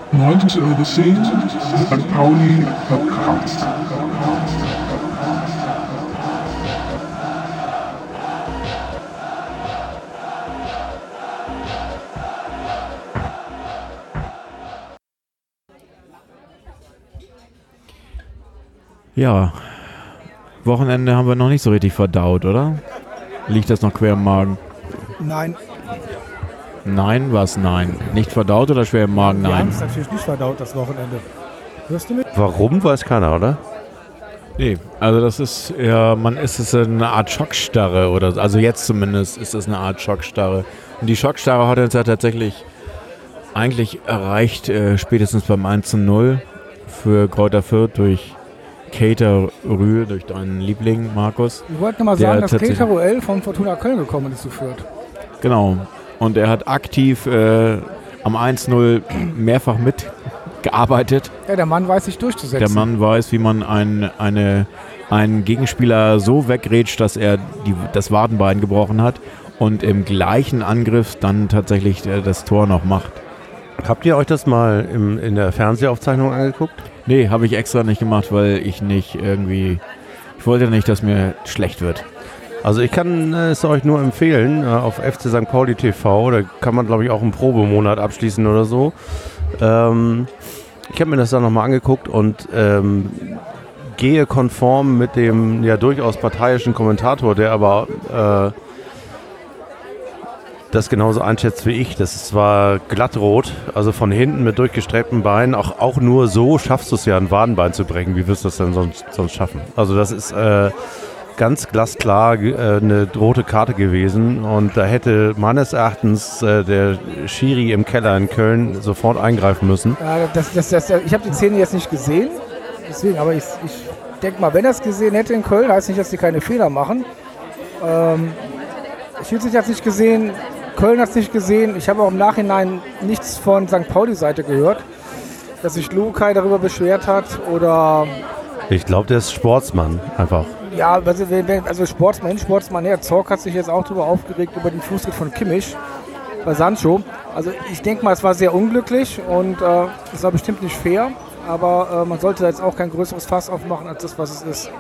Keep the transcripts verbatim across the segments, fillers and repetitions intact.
neunzig Uhr zehn, Sankt Pauli Podcast. Ja, Wochenende haben wir noch nicht so richtig verdaut, oder? Liegt das noch quer im Magen? Nein. Nein, was nein? Nicht verdaut oder schwer im Magen? Wir Nein. haben es natürlich nicht verdaut, das Wochenende. Hörst du mich? Warum, weiß keiner, oder? Nee, also das ist, ja, man ist es eine Art Schockstarre oder, also jetzt zumindest ist es eine Art Schockstarre. Und die Schockstarre hat uns ja tatsächlich eigentlich erreicht, äh, spätestens beim eins zu null für Kräuter Fürth durch Keita Rühl, durch deinen Liebling, Markus. Ich wollte nochmal sagen, dass Keita Rühl von Fortuna Köln gekommen ist zu Fürth. Genau. Und er hat aktiv äh, am eins null mehrfach mitgearbeitet. Ja, der Mann weiß sich durchzusetzen. Der Mann weiß, wie man ein, eine, einen Gegenspieler so wegrätscht, dass er die, das Wadenbein gebrochen hat und im gleichen Angriff dann tatsächlich äh, das Tor noch macht. Habt ihr euch das mal im, in der Fernsehaufzeichnung angeguckt? Nee, habe ich extra nicht gemacht, weil ich nicht irgendwie, ich wollte nicht, dass mir schlecht wird. Also ich kann es euch nur empfehlen, auf F C Sankt Pauli T V, da kann man glaube ich auch einen Probemonat abschließen oder so. Ähm, ich habe mir das dann nochmal angeguckt und ähm, gehe konform mit dem ja durchaus parteiischen Kommentator, der aber äh, das genauso einschätzt wie ich. Das ist zwar glattrot, also von hinten mit durchgestreckten Beinen, auch, auch nur so schaffst du es ja, ein Wadenbein zu brechen. Wie wirst du das denn sonst, sonst schaffen? Also das ist äh, ganz glasklar äh, eine rote Karte gewesen und da hätte meines Erachtens äh, der Schiri im Keller in Köln sofort eingreifen müssen. Ja, das, das, das, ich habe die Szene jetzt nicht gesehen, deswegen, aber ich, ich denke mal, wenn er es gesehen hätte in Köln, heißt nicht, dass sie keine Fehler machen. Ähm, Schiedsrichter hat es nicht gesehen, Köln hat es nicht gesehen. Ich habe auch im Nachhinein nichts von Sankt Pauli-Seite gehört, dass sich Lukai darüber beschwert hat oder... Ich glaube, der ist Sportsmann einfach. Ja, also, also Sportsmann, Sportsmann her. Zorc hat sich jetzt auch darüber aufgeregt, über den Fußtritt von Kimmich bei Sancho. Also ich denke mal, es war sehr unglücklich und äh, es war bestimmt nicht fair, aber äh, man sollte jetzt auch kein größeres Fass aufmachen, als das, was es ist.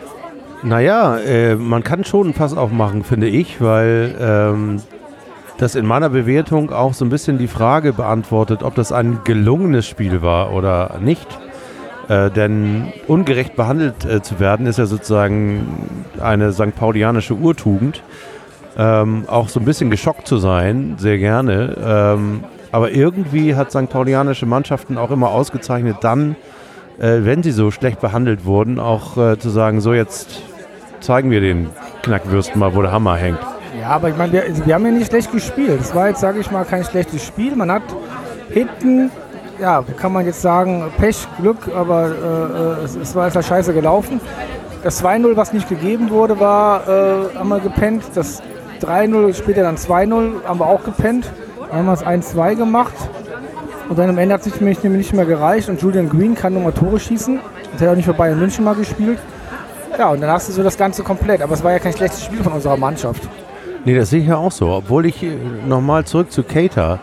Naja, äh, man kann schon ein Fass aufmachen, finde ich, weil ähm, das in meiner Bewertung auch so ein bisschen die Frage beantwortet, ob das ein gelungenes Spiel war oder nicht. Äh, denn ungerecht behandelt äh, zu werden, ist ja sozusagen eine Sankt Paulianische Urtugend. Ähm, auch so ein bisschen geschockt zu sein, sehr gerne. Ähm, aber irgendwie hat Sankt Paulianische Mannschaften auch immer ausgezeichnet, dann, äh, wenn sie so schlecht behandelt wurden, auch äh, zu sagen, so jetzt zeigen wir den Knackwürsten mal, wo der Hammer hängt. Ja, aber ich meine, wir, wir haben ja nicht schlecht gespielt. Es war jetzt, sage ich mal, kein schlechtes Spiel. Man hat hinten, ja, kann man jetzt sagen, Pech, Glück, aber äh, es, es war einfach scheiße gelaufen. Das zwei null, was nicht gegeben wurde, war, äh, haben wir gepennt. Das drei null, später dann zwei null, haben wir auch gepennt. Dann haben wir es eins zwei gemacht. Und dann am Ende hat es sich nämlich nicht mehr gereicht. Und Julian Green kann nochmal Tore schießen. Das hat auch nicht für Bayern München mal gespielt. Ja, und dann hast du so das Ganze komplett. Aber es war ja kein schlechtes Spiel von unserer Mannschaft. Nee, das sehe ich ja auch so. Obwohl ich nochmal zurück zu Keita.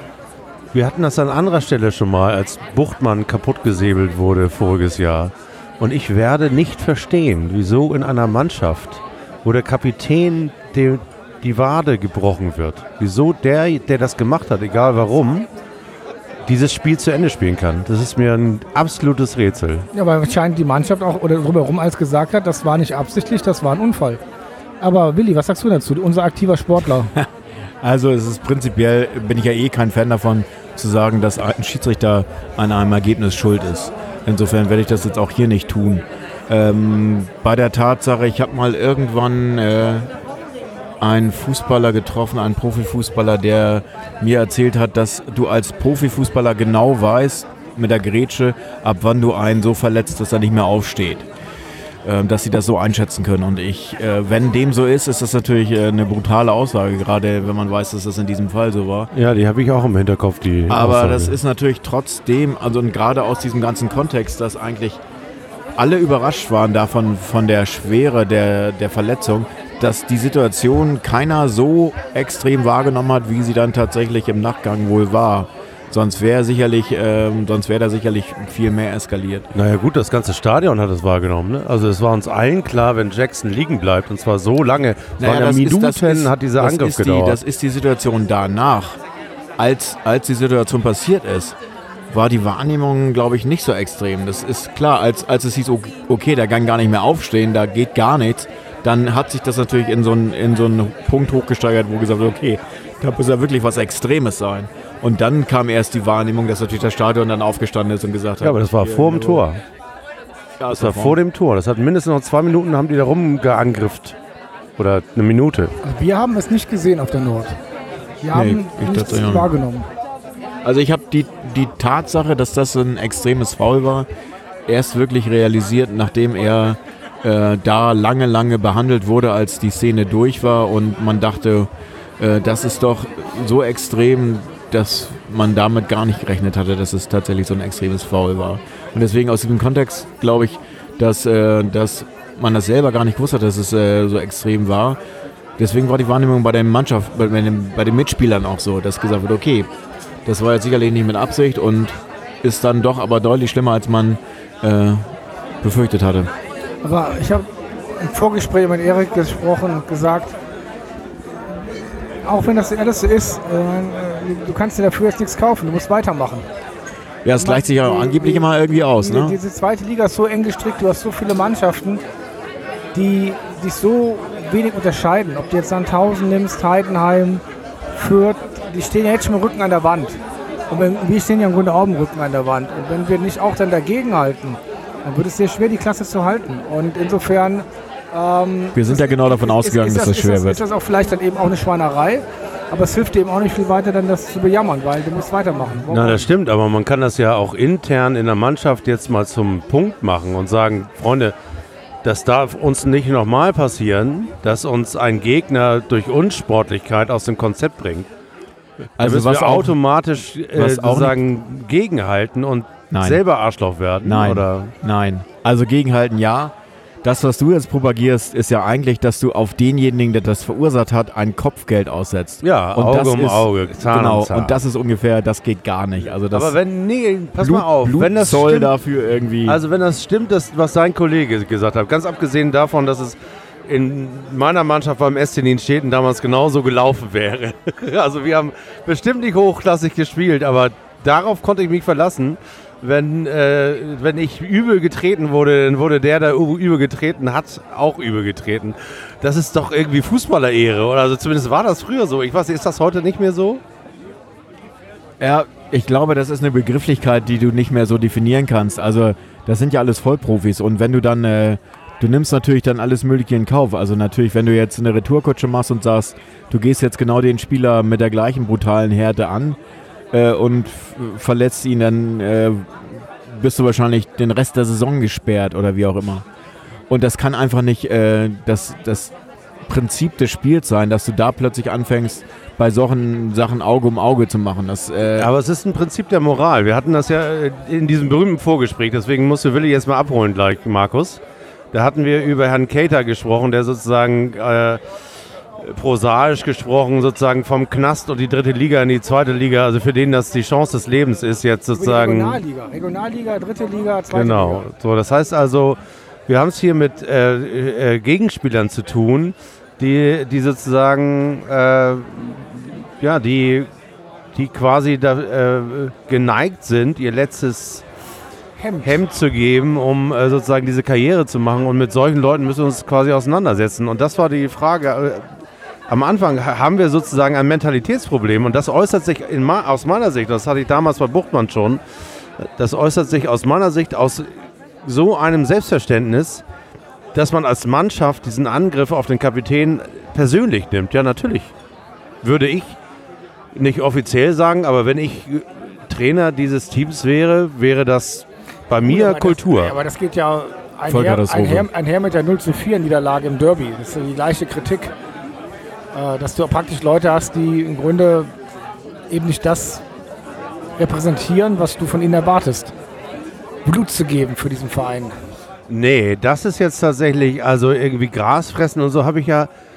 Wir hatten das an anderer Stelle schon mal, als Buchtmann kaputt gesäbelt wurde voriges Jahr. Und ich werde nicht verstehen, wieso in einer Mannschaft, wo der Kapitän die, die Wade gebrochen wird, wieso der, der das gemacht hat, egal warum, dieses Spiel zu Ende spielen kann. Das ist mir ein absolutes Rätsel. Ja, weil anscheinend die Mannschaft auch oder drumherum alles gesagt hat, das war nicht absichtlich, das war ein Unfall. Aber Willi, was sagst du dazu, unser aktiver Sportler? Also es ist prinzipiell, bin ich ja eh kein Fan davon, zu sagen, dass ein Schiedsrichter an einem Ergebnis schuld ist. Insofern werde ich das jetzt auch hier nicht tun. Ähm, bei der Tatsache, ich habe mal irgendwann äh, einen Fußballer getroffen, einen Profifußballer, der mir erzählt hat, dass du als Profifußballer genau weißt, mit der Grätsche, ab wann du einen so verletzt, dass er nicht mehr aufsteht. Ähm, dass sie das so einschätzen können. Und ich, äh, wenn dem so ist, ist das natürlich äh, eine brutale Aussage, gerade wenn man weiß, dass das in diesem Fall so war. Ja, die habe ich auch im Hinterkopf, die Aber Aussage. Das ist natürlich trotzdem, also und gerade aus diesem ganzen Kontext, dass eigentlich alle überrascht waren davon, von der Schwere der, der Verletzung, dass die Situation keiner so extrem wahrgenommen hat, wie sie dann tatsächlich im Nachgang wohl war. Sonst wäre sicherlich, ähm, sonst wäre da sicherlich viel mehr eskaliert. Naja gut, das ganze Stadion hat es wahrgenommen. Ne? Also es war uns allen klar, wenn Jackson liegen bleibt, und zwar so lange, Naja, waren ja das ist- Minuten das ist- hat dieser das Angriff ist die, gedauert. Das ist die Situation danach. Als, als die Situation passiert ist, war die Wahrnehmung, glaube ich, nicht so extrem. Das ist klar, als, als es hieß, okay, der kann gar nicht mehr aufstehen, da geht gar nichts, dann hat sich das natürlich in so einen, in so einen Punkt hochgesteigert, wo gesagt wird, okay, da muss ja wirklich was Extremes sein. Und dann kam erst die Wahrnehmung, dass natürlich das Stadion dann aufgestanden ist und gesagt hat... ja, aber das war hier, vor dem so- Tor. Ja, Das war vor dem Tor. Das hat mindestens noch zwei Minuten, haben die da rumgeangrifft. Oder eine Minute. Also wir haben es nicht gesehen auf der Nord. Wir haben ich nichts dachte, ja. wahrgenommen. Also ich habe die, die Tatsache, dass das ein extremes Foul war, erst wirklich realisiert, nachdem er äh, da lange, lange behandelt wurde, als die Szene durch war und man dachte, äh, das ist doch so extrem, dass man damit gar nicht gerechnet hatte, dass es tatsächlich so ein extremes Foul war. Und deswegen aus diesem Kontext glaube ich, dass, äh, dass man das selber gar nicht gewusst hat, dass es äh, so extrem war. Deswegen war die Wahrnehmung bei der Mannschaft, bei, bei, den, bei den Mitspielern auch so, dass gesagt wird, okay, das war jetzt sicherlich nicht mit Absicht und ist dann doch aber deutlich schlimmer, als man äh, befürchtet hatte. Aber ich habe im Vorgespräch mit Erik gesprochen und gesagt, auch wenn das alles so ist, äh, du kannst dir dafür jetzt nichts kaufen, du musst weitermachen. Ja, es gleicht sich ja auch angeblich immer irgendwie aus, Die- ne? Diese zweite Liga ist so eng gestrickt, du hast so viele Mannschaften, die sich so wenig unterscheiden. Ob du jetzt Sandhausen nimmst, Heidenheim, Fürth, die stehen ja jetzt schon mit dem Rücken an der Wand. Und wenn, wir stehen ja im Grunde auch im Rücken an der Wand. Und wenn wir nicht auch dann dagegen halten, dann wird es sehr schwer, die Klasse zu halten. Und insofern... Ähm, Wir sind ja genau davon ist- ausgegangen, ist, dass das ist schwer ist wird. Ist das auch vielleicht dann eben auch eine Schweinerei? Aber es hilft dir eben auch nicht viel weiter, dann das zu bejammern, weil du musst weitermachen. Na, das stimmt, aber man kann das ja auch intern in der Mannschaft jetzt mal zum Punkt machen und sagen, Freunde, das darf uns nicht nochmal passieren, dass uns ein Gegner durch Unsportlichkeit aus dem Konzept bringt. Also da müssen was wir auch, automatisch äh, was auch sozusagen gegenhalten und Nein. selber Arschloch werden. Nein, Oder? nein. Also gegenhalten ja. Das, was du jetzt propagierst, ist ja eigentlich, dass du auf denjenigen, der das verursacht hat, ein Kopfgeld aussetzt. Ja, Und Auge das um ist, Auge, Zahn Genau, um Zahn. und das ist ungefähr, das geht gar nicht. Also das Aber wenn, nee, pass Blut, mal auf, wenn das Blutzoll stimmt, dafür irgendwie... also wenn das stimmt, das, was sein Kollege gesagt hat, ganz abgesehen davon, dass es in meiner Mannschaft beim S C Nienstädten damals genauso gelaufen wäre. Also wir haben bestimmt nicht hochklassig gespielt, aber darauf konnte ich mich verlassen. Wenn, äh, wenn ich übel getreten wurde, dann wurde der, der übel getreten hat, auch übel getreten. Das ist doch irgendwie Fußballerehre, oder? Also zumindest war das früher so. Ich weiß, ist das heute nicht mehr so? Ja, ich glaube, das ist eine Begrifflichkeit, die du nicht mehr so definieren kannst. Also das sind ja alles Vollprofis und wenn du dann, äh, du nimmst natürlich dann alles Mögliche in Kauf. Also natürlich, wenn du jetzt eine Retourkutsche machst und sagst, du gehst jetzt genau den Spieler mit der gleichen brutalen Härte an äh, und f- verletzt ihn, dann äh, bist du wahrscheinlich den Rest der Saison gesperrt oder wie auch immer. Und das kann einfach nicht äh, das, das Prinzip des Spiels sein, dass du da plötzlich anfängst, bei solchen Sachen Auge um Auge zu machen. Das, äh, Aber es ist ein Prinzip der Moral. Wir hatten das ja äh, in diesem berühmten Vorgespräch, deswegen musste Willi jetzt mal abholen gleich, Markus. Da hatten wir über Herrn Cater gesprochen, der sozusagen äh, prosaisch gesprochen sozusagen vom Knast und die dritte Liga in die zweite Liga, also für den das die Chance des Lebens ist, jetzt Über die sozusagen... Regionalliga, Regionalliga, dritte Liga, zweite Genau. Liga. So, das heißt also, wir haben es hier mit äh, äh, Gegenspielern zu tun, die, die sozusagen, äh, ja, die, die quasi da, äh, geneigt sind, ihr letztes Hemd. Hemd zu geben, um äh, sozusagen diese Karriere zu machen. Und mit solchen Leuten müssen wir uns quasi auseinandersetzen. Und das war die Frage. Äh, am Anfang ha- haben wir sozusagen ein Mentalitätsproblem. Und das äußert sich in ma- aus meiner Sicht, das hatte ich damals bei Buchtmann schon, das äußert sich aus meiner Sicht aus so einem Selbstverständnis, dass man als Mannschaft diesen Angriff auf den Kapitän persönlich nimmt. Ja, natürlich. Würde ich nicht offiziell sagen, aber wenn ich Trainer dieses Teams wäre, wäre das bei mir aber Kultur. Das, aber das geht ja einher, Vollkatastrophe. einher, einher mit der null zu vier Niederlage im Derby. Das ist ja die gleiche Kritik. Äh, dass du praktisch Leute hast, die im Grunde eben nicht das repräsentieren, was du von ihnen erwartest. Blut zu geben für diesen Verein. Nee, das ist jetzt tatsächlich, also irgendwie Gras fressen und so habe ich ja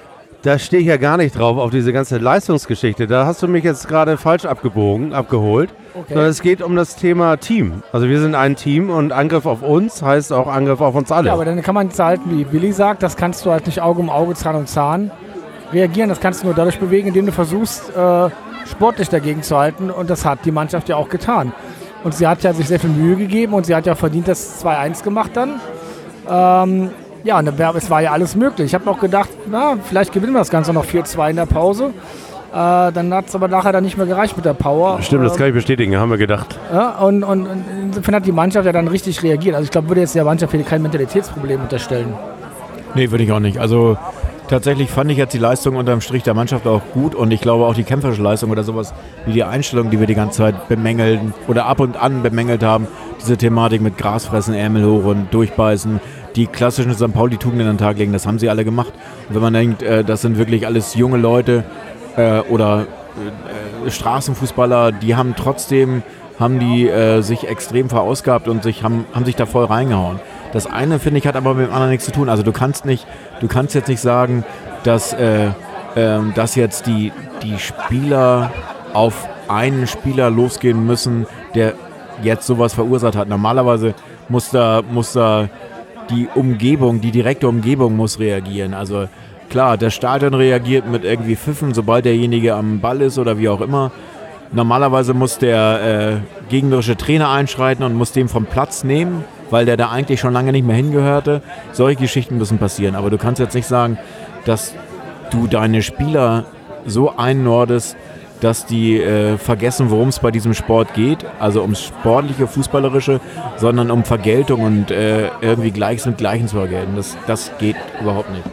Da stehe ich ja gar nicht drauf, auf diese ganze Leistungsgeschichte. Da hast du mich jetzt gerade falsch abgebogen, abgeholt. Okay. Sondern es geht um das Thema Team. Also wir sind ein Team und Angriff auf uns heißt auch Angriff auf uns alle. Ja, aber dann kann man jetzt halt, wie Willi sagt, das kannst du halt nicht Auge um Auge, Zahn um Zahn reagieren. Das kannst du nur dadurch bewegen, indem du versuchst, äh, sportlich dagegen zu halten. Und das hat die Mannschaft ja auch getan. Und sie hat ja sich sehr viel Mühe gegeben und sie hat ja verdient das zwei eins gemacht dann. Ähm, ja, und es war ja alles möglich. Ich habe auch gedacht, na, vielleicht gewinnen wir das Ganze noch vier zwei in der Pause. Äh, dann hat es aber nachher dann nicht mehr gereicht mit der Power. Stimmt, das kann ich bestätigen, haben wir gedacht. Ja, und, und, und insofern hat die Mannschaft ja dann richtig reagiert. Also ich glaube, würde jetzt der Mannschaft hier kein Mentalitätsproblem unterstellen. Nee, würde ich auch nicht. Also tatsächlich fand ich jetzt die Leistung unterm Strich der Mannschaft auch gut und ich glaube auch die kämpferische Leistung oder sowas wie die Einstellung, die wir die ganze Zeit bemängeln oder ab und an bemängelt haben, diese Thematik mit Grasfressen, Ärmel hoch und durchbeißen, die klassischen Sankt Pauli-Tugenden an den Tag legen, das haben sie alle gemacht. Und wenn man denkt, äh, das sind wirklich alles junge Leute äh, oder äh, Straßenfußballer, die haben trotzdem, haben die äh, sich extrem verausgabt und sich, haben, haben sich da voll reingehauen. Das eine, finde ich, hat aber mit dem anderen nichts zu tun. Also du kannst nicht, du kannst jetzt nicht sagen, dass, äh, äh, dass jetzt die, die Spieler auf einen Spieler losgehen müssen, der jetzt sowas verursacht hat. Normalerweise muss da, muss da die Umgebung, die direkte Umgebung muss reagieren. Also klar, das Stadion reagiert mit irgendwie Pfiffen, sobald derjenige am Ball ist oder wie auch immer. Normalerweise muss der äh, gegnerische Trainer einschreiten und muss den vom Platz nehmen, weil der da eigentlich schon lange nicht mehr hingehörte. Solche Geschichten müssen passieren. Aber du kannst jetzt nicht sagen, dass du deine Spieler so einnordest, dass die äh, vergessen, worum es bei diesem Sport geht. Also ums sportliche, fußballerische, sondern um Vergeltung und äh, irgendwie Gleiches mit Gleichen zu vergelten. Das, das geht überhaupt nicht.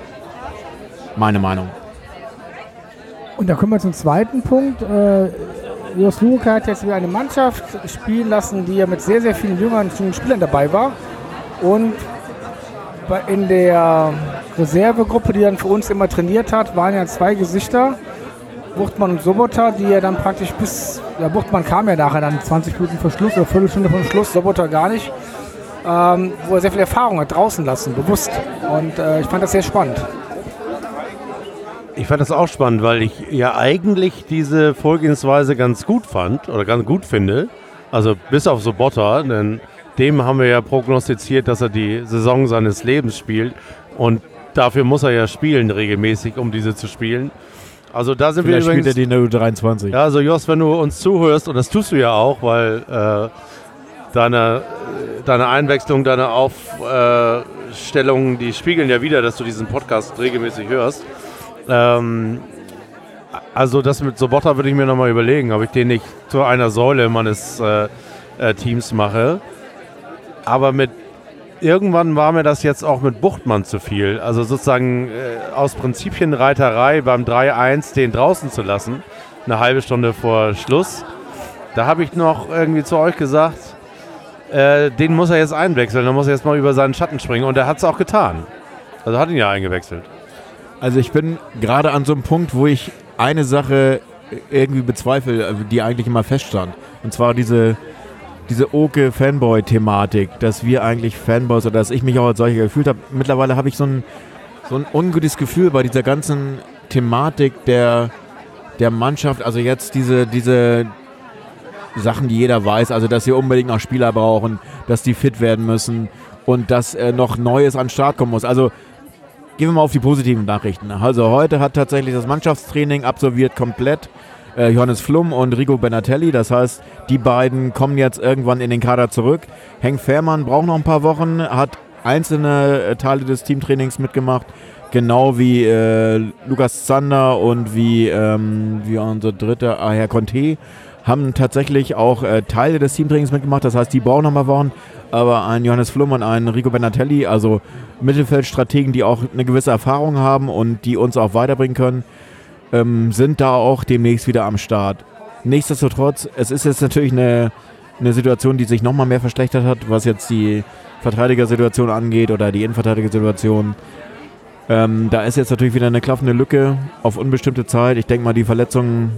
Meine Meinung. Und da kommen wir zum zweiten Punkt. Äh, Jos Luhukay hat jetzt wieder eine Mannschaft spielen lassen, die ja mit sehr, sehr vielen jüngeren Spielern dabei war. Und bei, in der Reservegruppe, die dann für uns immer trainiert hat, waren ja zwei Gesichter, Buchtmann und Sobota, die ja dann praktisch bis, ja, Buchtmann kam ja nachher dann zwanzig Minuten vor Schluss oder Viertelstunde vor Schluss, Sobota gar nicht, ähm, wo er sehr viel Erfahrung hat draußen lassen, bewusst. Und äh, ich fand das sehr spannend. Ich fand das auch spannend, weil ich ja eigentlich diese Vorgehensweise ganz gut fand oder ganz gut finde. Also bis auf Sobota, denn dem haben wir ja prognostiziert, dass er die Saison seines Lebens spielt. Und dafür muss er ja spielen regelmäßig, um diese zu spielen. Also da sind Vielleicht wir übrigens... spielt er die U dreiundzwanzig. Ja, also Jos, wenn du uns zuhörst, und das tust du ja auch, weil äh, deine, deine Einwechslung, deine Aufstellungen, die spiegeln ja wieder, dass du diesen Podcast regelmäßig hörst. Ähm, also das mit Sobota würde ich mir nochmal überlegen, ob ich den nicht zu einer Säule meines äh, äh, Teams mache. Aber mit irgendwann war mir das jetzt auch mit Buchtmann zu viel. Also sozusagen äh, aus Prinzipienreiterei beim drei eins den draußen zu lassen, eine halbe Stunde vor Schluss. Da habe ich noch irgendwie zu euch gesagt, äh, den muss er jetzt einwechseln, da muss er jetzt mal über seinen Schatten springen. Und er hat es auch getan. Also hat ihn ja eingewechselt. Also ich bin gerade an so einem Punkt, wo ich eine Sache irgendwie bezweifle, die eigentlich immer feststand. Und zwar diese, diese Oke-Fanboy-Thematik, dass wir eigentlich Fanboys oder dass ich mich auch als solcher gefühlt habe. Mittlerweile habe ich so ein, so ein ungutes Gefühl bei dieser ganzen Thematik der, der Mannschaft. Also jetzt diese, diese Sachen, die jeder weiß, also dass sie unbedingt noch Spieler brauchen, dass die fit werden müssen und dass äh, noch Neues an den Start kommen muss. Also gehen wir mal auf die positiven Nachrichten. Also heute hat tatsächlich das Mannschaftstraining absolviert komplett äh, Johannes Flum und Rico Benatelli. Das heißt, die beiden kommen jetzt irgendwann in den Kader zurück. Henk Fährmann braucht noch ein paar Wochen, hat einzelne äh, Teile des Teamtrainings mitgemacht, genau wie äh, Lukas Zander und wie, ähm, wie unser dritter, ah, Herr Conte, haben tatsächlich auch äh, Teile des Teamtrainings mitgemacht. Das heißt, die brauchen noch mal Wochen. Aber ein Johannes Flum und ein Rico Benatelli, also Mittelfeldstrategen, die auch eine gewisse Erfahrung haben und die uns auch weiterbringen können, ähm, sind da auch demnächst wieder am Start. Nichtsdestotrotz, es ist jetzt natürlich eine, eine Situation, die sich nochmal mehr verschlechtert hat, was jetzt die Verteidigersituation angeht oder die Innenverteidigersituation. Ähm, da ist jetzt natürlich wieder eine klaffende Lücke auf unbestimmte Zeit. Ich denke mal, die Verletzung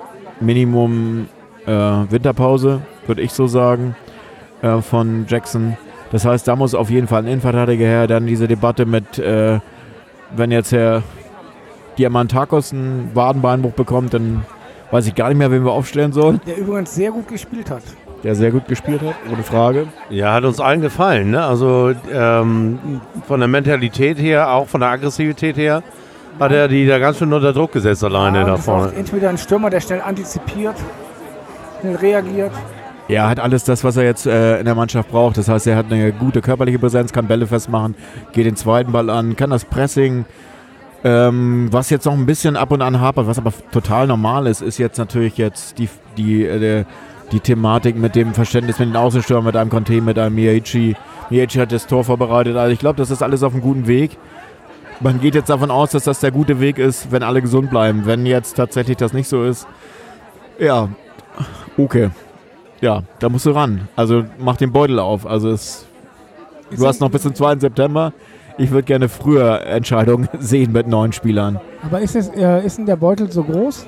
Minimum äh, Winterpause, würde ich so sagen, äh, von Jackson. Das heißt, da muss auf jeden Fall ein Innenverteidiger her. Dann diese Debatte mit, äh, wenn jetzt Herr Diamantakos einen Wadenbeinbruch bekommt, dann weiß ich gar nicht mehr, wen wir aufstellen sollen. Der übrigens sehr gut gespielt hat. Der sehr gut gespielt hat, ohne Frage. Ja, hat uns allen gefallen. Ne? Also ähm, von der Mentalität her, auch von der Aggressivität her, hat er die da ganz schön unter Druck gesetzt alleine Ja, da das ist vorne. auch entweder ein Stürmer, der schnell antizipiert, schnell reagiert. Er hat alles das, was er jetzt äh, in der Mannschaft braucht. Das heißt, er hat eine gute körperliche Präsenz, kann Bälle festmachen, geht den zweiten Ball an, kann das Pressing. Ähm, was jetzt noch ein bisschen ab und an hapert, was aber total normal ist, ist jetzt natürlich jetzt die, die, äh, die Thematik mit dem Verständnis mit den Außenstürmern, mit einem Conte, mit einem Miyaichi. Miyaichi hat das Tor vorbereitet. Also ich glaube, das ist alles auf einem guten Weg. Man geht jetzt davon aus, dass das der gute Weg ist, wenn alle gesund bleiben. Wenn jetzt tatsächlich das nicht so ist, ja, okay. Ja, da musst du ran. Also mach den Beutel auf. Also es, du hast noch bis zum zweiten September. Ich würde gerne früher Entscheidungen sehen mit neuen Spielern. Aber ist, es, äh, ist denn der Beutel so groß?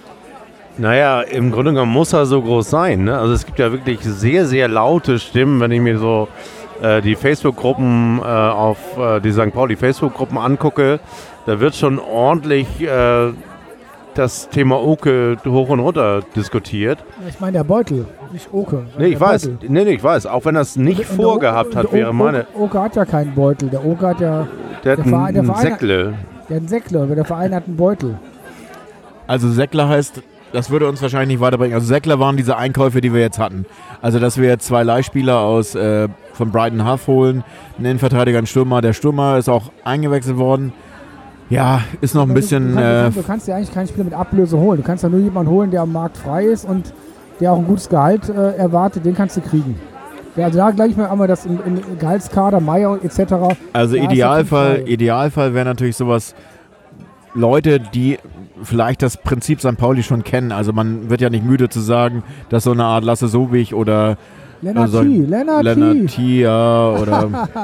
Naja, im Grunde genommen muss er so groß sein. Ne? Also es gibt ja wirklich sehr, sehr laute Stimmen, wenn ich mir so äh, die Facebook-Gruppen äh, auf äh, die Sankt Pauli Facebook-Gruppen angucke. Da wird schon ordentlich äh, das Thema Oke hoch und runter diskutiert. Ich meine der Beutel, nicht Oke. Nee, ich der weiß. Beutel. Nee, nee, ich weiß. Auch wenn er es nicht Und der vorgehabt Oke- hat, der wäre Oke- meine... Oke hat ja keinen Beutel. Der Oke hat ja Der hat der Verein- der einen Verein- Säckle. der hat einen Säckler, aber der Verein hat einen Beutel. Also Säckler heißt, das würde uns wahrscheinlich nicht weiterbringen. Also Säckler waren diese Einkäufe, die wir jetzt hatten. Also dass wir jetzt zwei Leihspieler aus äh, von Brighton Hove holen, einen Innenverteidiger, einen Stürmer. Der Stürmer ist auch eingewechselt worden. Ja, ist noch ein Du bisschen... kannst, du, Äh, kannst, du kannst ja eigentlich keinen Spieler mit Ablöse holen. Du kannst ja nur jemanden holen, der am Markt frei ist und der auch ein gutes Gehalt äh, erwartet. Den kannst du kriegen. Ja, also da gleich mal einmal das im, im Gehaltskader, Meier et cetera. Also Da ist Idealfall, auf jeden Fall- Idealfall wäre natürlich sowas, Leute, die vielleicht das Prinzip Sankt Pauli schon kennen. Also man wird ja nicht müde zu sagen, dass so eine Art Lasse Sobich oder Lennart also T. Lennart Lennart T. T, ja, oder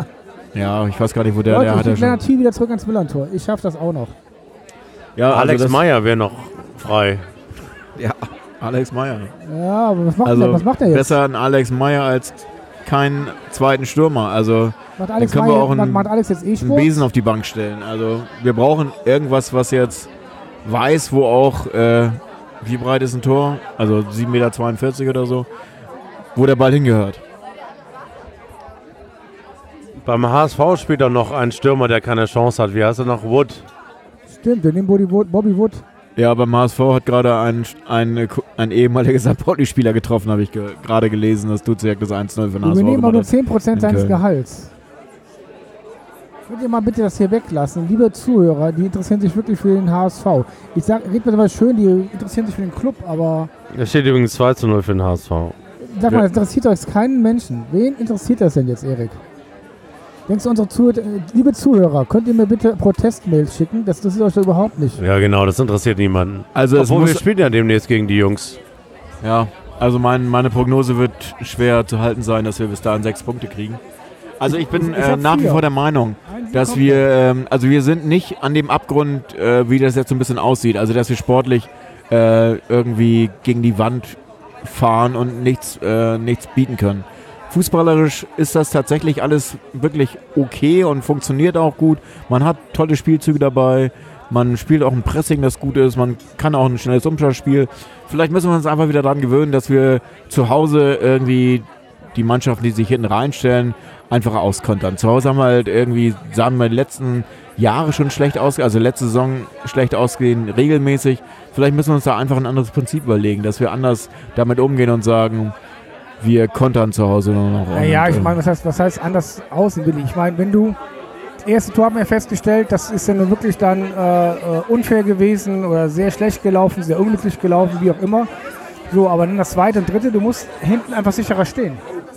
ja, ich weiß gar nicht, wo der, Leute, der ich hat ja krieg schon. Lennart T. wieder zurück ans Millantor. Ich schaff das auch noch. Ja, also Alex das- Meyer wäre noch frei. Ja, Alex Meyer. Ja, aber was macht, Also der, was macht der jetzt? besser ein Alex Meyer als keinen zweiten Stürmer. Also Macht Alex, können wir Meyer- auch einen- macht- macht Alex jetzt eh einen Sport? Besen auf die Bank stellen. Also wir brauchen irgendwas, was jetzt weiß, wo auch, äh, wie breit ist ein Tor? Also sieben Meter zweiundvierzig oder so, wo der Ball hingehört. Beim H S V spielt er noch ein Stürmer, der keine Chance hat. Wie heißt er noch? Wood. Stimmt, wir nehmen Bobby Wood. Bobby Wood. Ja, beim H S V hat gerade ein, ein, ein ehemaliger Sankt Pauli-Spieler getroffen, habe ich ge gerade gelesen. Das tut sich das eins null für den H S Wir V nehmen aber nur gemacht hat. zehn Prozent in seines Köln. Gehalts. Könnt ihr mal bitte das hier weglassen? Liebe Zuhörer, die interessieren sich wirklich für den H S V. Ich sag, red mir aber schön, die interessieren sich für den Club, aber Da steht übrigens zwei zu null für den H S V. sag mal, das interessiert euch keinen Menschen. Wen interessiert das denn jetzt, Erik? Denkst du, unsere Zuh liebe Zuhörer, könnt ihr mir bitte Protestmails schicken? Das interessiert euch doch überhaupt nicht. Ja, genau, das interessiert niemanden. Also es Obwohl wir muss, spielen ja demnächst gegen die Jungs. ja, also mein, meine Prognose wird schwer zu halten sein, dass wir bis dahin sechs Punkte kriegen. Also ich bin Ich- ich äh, hab nach wie vier. vor der Meinung, Ein Sieg dass kommt wir, ähm, also wir sind nicht an dem Abgrund, äh, wie das jetzt so ein bisschen aussieht. Also dass wir sportlich äh, irgendwie gegen die Wand fahren und nichts, äh, nichts bieten können. Fußballerisch ist das tatsächlich alles wirklich okay und funktioniert auch gut. Man hat tolle Spielzüge dabei. Man spielt auch ein Pressing, das gut ist. Man kann auch ein schnelles Umschaltspiel. Vielleicht müssen wir uns einfach wieder daran gewöhnen, dass wir zu Hause irgendwie die Mannschaften, die sich hinten reinstellen, einfach auskontern. Zu Hause haben wir halt irgendwie, sagen wir, die letzten Jahre schon schlecht ausgehen, also letzte Saison schlecht ausgehen, regelmäßig. Vielleicht müssen wir uns da einfach ein anderes Prinzip überlegen, dass wir anders damit umgehen und sagen, wir kontern zu Hause nur noch. Naja, Und, ich äh, meine, was heißt, was heißt anders aussehen, Willi? Ich meine, wenn du das erste Tor haben wir festgestellt, das ist ja nun wirklich dann äh, äh, unfair gewesen oder sehr schlecht gelaufen, sehr unglücklich gelaufen, wie auch immer. So, aber dann das zweite und dritte, du musst hinten einfach sicherer stehen.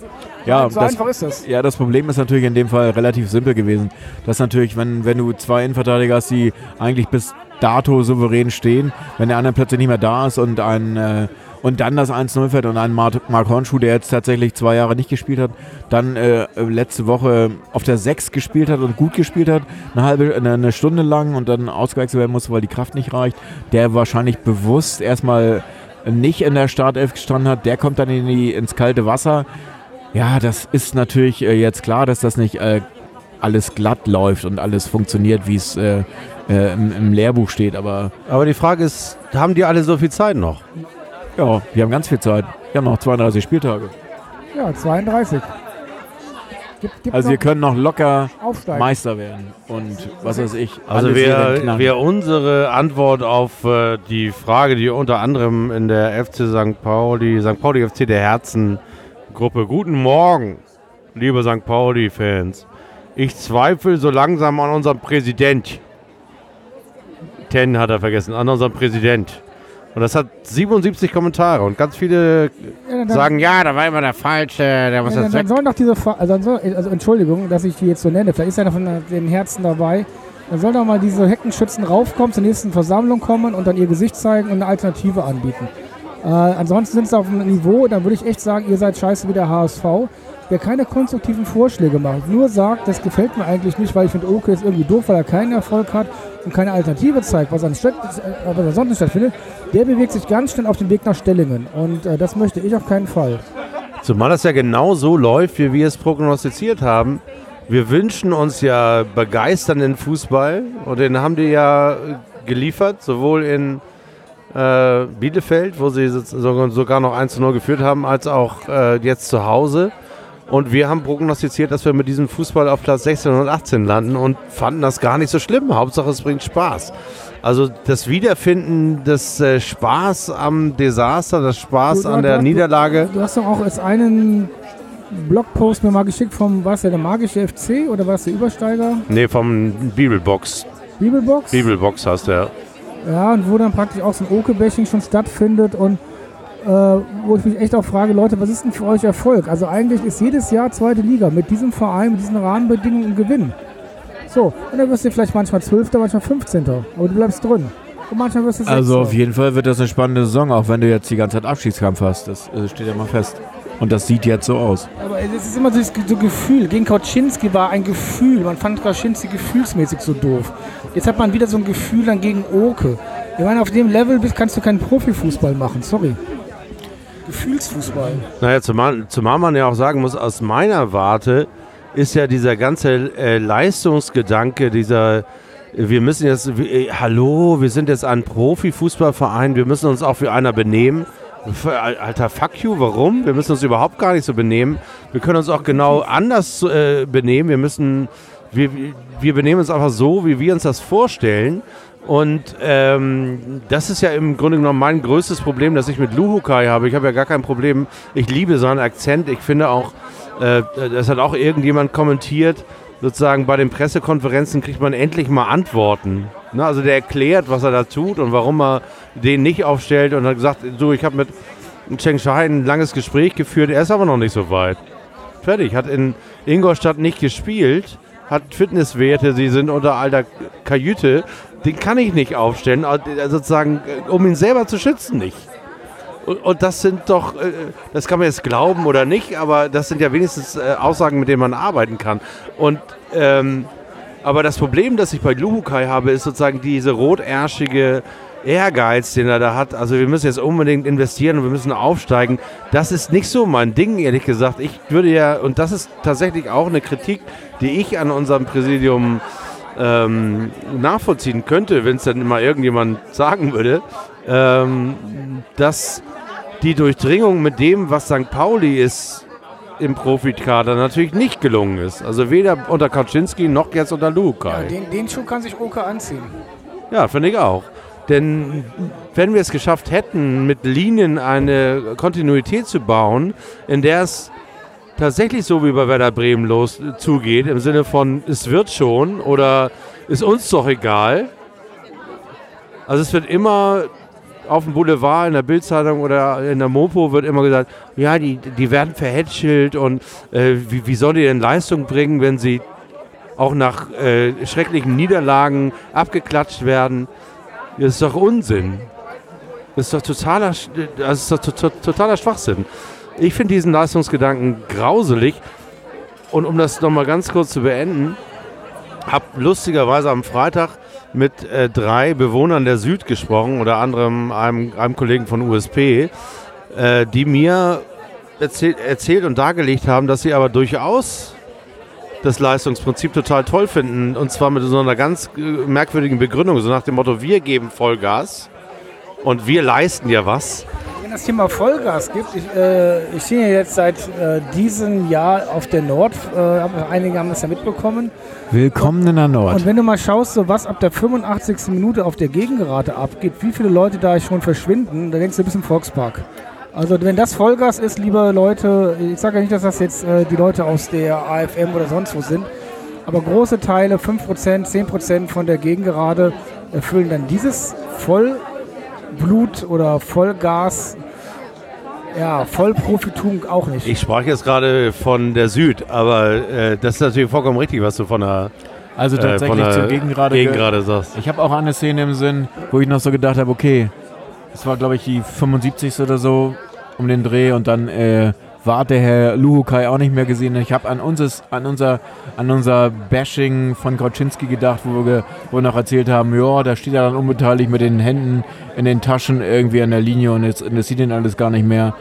ja, So das, einfach ist das. ja, das Problem ist natürlich in dem Fall relativ simpel gewesen. Dass natürlich, wenn, wenn du zwei Innenverteidiger hast, die eigentlich bis dato souverän stehen, wenn der andere plötzlich nicht mehr da ist und ein äh, und dann das eins null fährt und ein Mark, Mark Hornschuh, der jetzt tatsächlich zwei Jahre nicht gespielt hat, dann äh, letzte Woche auf der sechs gespielt hat und gut gespielt hat, eine halbe, eine, eine Stunde lang und dann ausgewechselt werden muss, weil die Kraft nicht reicht, der wahrscheinlich bewusst erstmal nicht in der Startelf gestanden hat, der kommt dann in die, ins kalte Wasser. Ja, das ist natürlich äh, jetzt klar, dass das nicht äh, alles glatt läuft und alles funktioniert, wie es äh, äh, im, im Lehrbuch steht. Aber Aber die Frage ist, haben die alle so viel Zeit noch? ja, wir haben ganz viel Zeit. Wir haben noch zweiunddreißig Spieltage. Ja, zweiunddreißig. Gibt, gibt Also noch wir können noch locker aufsteigen. Meister werden und was weiß ich. Also alle Serien wer, knacken. wer unsere Antwort auf äh, die Frage, die unter anderem in der F C Sankt Pauli, Sankt Pauli F C der Herzengruppe, guten Morgen, liebe Sankt Pauli-Fans. Ich zweifle so langsam an unserem Präsident. Ten hat er vergessen, an unserem Präsident. Und das hat siebenundsiebzig Kommentare und ganz viele Ja, dann- sagen, ja, da war immer der Falsche, der muss Ja, das dann, weg. dann sollen doch diese, Fa- also, dann soll, also Entschuldigung, dass ich die jetzt so nenne, vielleicht ist einer von den Herzen dabei, dann sollen doch mal diese Heckenschützen raufkommen, zur nächsten Versammlung kommen und dann ihr Gesicht zeigen und eine Alternative anbieten. Äh, ansonsten sind sie auf einem Niveau, dann würde ich echt sagen, ihr seid scheiße wie der H S V, der keine konstruktiven Vorschläge macht, nur sagt, das gefällt mir eigentlich nicht, weil ich finde, Oke ist irgendwie doof, weil er keinen Erfolg hat und keine Alternative zeigt, was, an Stadt, äh, was ansonsten stattfindet, der bewegt sich ganz schnell auf den Weg nach Stellingen und äh, das möchte ich auf keinen Fall. Zumal das ja genau so läuft, wie wir es prognostiziert haben. Wir wünschen uns ja begeisternden Fußball und den haben die ja geliefert, sowohl in äh, Bielefeld, wo sie so- sogar noch eins zu null geführt haben, als auch äh, jetzt zu Hause. Und wir haben prognostiziert, dass wir mit diesem Fußball auf Platz sechzehn und achtzehn landen und fanden das gar nicht so schlimm. Hauptsache es bringt Spaß. Also das Wiederfinden des äh, Spaß am Desaster, das Spaß Du- an du- der du- Niederlage. Du hast doch auch jetzt einen Blogpost mir mal geschickt vom, war es ja der magische F C oder war es der Übersteiger? Nee, vom Bibelbox. Bibelbox? Bibelbox heißt der. Ja, und wo dann praktisch auch so ein Oke-Bashing schon stattfindet und äh, wo ich mich echt auch frage, Leute, was ist denn für euch Erfolg? Also eigentlich ist jedes Jahr zweite Liga mit diesem Verein, mit diesen Rahmenbedingungen ein Gewinn. So, und dann wirst du vielleicht manchmal Zwölfter, manchmal fünfzehnter Aber du bleibst drin. Und manchmal wirst du Sechster. Also auf jeden Fall wird das eine spannende Saison, auch wenn du jetzt die ganze Zeit Abschiedskampf hast. Das äh, steht ja mal fest. Und das sieht jetzt so aus. Aber es ist immer so das so Gefühl. Gegen Kauczynski war ein Gefühl. Man fand Kauczynski gefühlsmäßig so doof. Jetzt hat man wieder so ein Gefühl dann gegen Oke. Ich meine, auf dem Level bist, kannst du keinen Profifußball machen. Sorry. Gefühlsfußball. Naja, zumal, zumal man ja auch sagen muss, aus meiner Warte ist ja dieser ganze äh, Leistungsgedanke, dieser, wir müssen jetzt, äh, hallo, wir sind jetzt ein Profifußballverein, wir müssen uns auch wie einer benehmen. Alter, fuck you, warum? Wir müssen uns überhaupt gar nicht so benehmen. Wir können uns auch genau anders äh, benehmen. Wir müssen, wir, wir benehmen uns einfach so, wie wir uns das vorstellen. Und ähm, das ist ja im Grunde genommen mein größtes Problem, das ich mit Luhukai habe. Ich habe ja gar kein Problem. Ich liebe seinen Akzent. Ich finde auch, äh, das hat auch irgendjemand kommentiert, sozusagen bei den Pressekonferenzen kriegt man endlich mal Antworten. Ne? Also der erklärt, was er da tut und warum er den nicht aufstellt und hat gesagt, du, ich habe mit Cheng Shai ein langes Gespräch geführt, er ist aber noch nicht so weit. Fertig, hat in Ingolstadt nicht gespielt, hat Fitnesswerte, sie sind unter alter Kajüte, den kann ich nicht aufstellen, sozusagen, um ihn selber zu schützen, nicht. Und, und das sind doch, äh, das kann man jetzt glauben oder nicht, aber das sind ja wenigstens äh, Aussagen, mit denen man arbeiten kann. Und, ähm, aber das Problem, das ich bei Luhukai habe, ist sozusagen diese rotärschige Ehrgeiz, den er da hat. Also wir müssen jetzt unbedingt investieren und wir müssen aufsteigen. Das ist nicht so mein Ding, ehrlich gesagt. Ich würde ja, und das ist tatsächlich auch eine Kritik, die ich an unserem Präsidium ähm, nachvollziehen könnte, wenn es dann mal irgendjemand sagen würde, ähm, dass die Durchdringung mit dem, was Sankt Pauli ist im Profikader, natürlich nicht gelungen ist. Also weder unter Kauczynski noch jetzt unter Luhukai. Ja, den, den Schuh kann sich Oke anziehen. Ja, finde ich auch. Denn wenn wir es geschafft hätten, mit Linien eine Kontinuität zu bauen, in der es tatsächlich so wie bei Werder Bremen los zugeht, im Sinne von, es wird schon oder ist uns doch egal. Also es wird immer auf dem Boulevard, in der Bildzeitung oder in der Mopo wird immer gesagt, ja, die, die werden verhätschelt und äh, wie, wie soll die denn Leistung bringen, wenn sie auch nach äh, schrecklichen Niederlagen abgeklatscht werden. Das ist doch Unsinn. Das ist doch totaler, das ist doch to- to- totaler Schwachsinn. Ich finde diesen Leistungsgedanken grauselig. Und um das nochmal ganz kurz zu beenden, habe lustigerweise am Freitag mit äh, drei Bewohnern der Süd gesprochen, unter anderem einem, einem Kollegen von U S P, äh, die mir erzähl- erzählt und dargelegt haben, dass sie aber durchaus das Leistungsprinzip total toll finden. Und zwar mit so einer ganz äh, merkwürdigen Begründung. So nach dem Motto, wir geben Vollgas und wir leisten ja was. Wenn das Thema Vollgas gibt, ich, äh, ich stehe ja jetzt seit äh, diesem Jahr auf der Nord, äh, einige haben das ja mitbekommen. Willkommen in der Nord. Und wenn du mal schaust, so was ab der fünfundachtzigsten Minute auf der Gegengerade abgeht, wie viele Leute da schon verschwinden, da denkst du, du bist im Volkspark. Also wenn das Vollgas ist, liebe Leute, ich sage ja nicht, dass das jetzt äh, die Leute aus der A F M oder sonst wo sind, aber große Teile, fünf Prozent, zehn Prozent von der Gegengerade erfüllen dann dieses Vollblut oder Vollgas, ja, Vollprofitum auch nicht. Ich sprach jetzt gerade von der Süd, aber äh, das ist natürlich vollkommen richtig, was du von der, Also äh, tatsächlich von der zur Gegengerade. Gegengerade sagst. Ich habe auch eine Szene im Sinn, wo ich noch so gedacht habe, okay, das war glaube ich die fünfundsiebzigste oder so um den Dreh und dann äh, war der Herr Luhukai auch nicht mehr gesehen. Ich habe an, unses, an, unser, an unser Bashing von Groczynski gedacht, wo wir, wo wir noch erzählt haben, ja, da steht er dann unbeteiligt mit den Händen in den Taschen irgendwie an der Linie und jetzt, und das sieht ihn alles gar nicht mehr.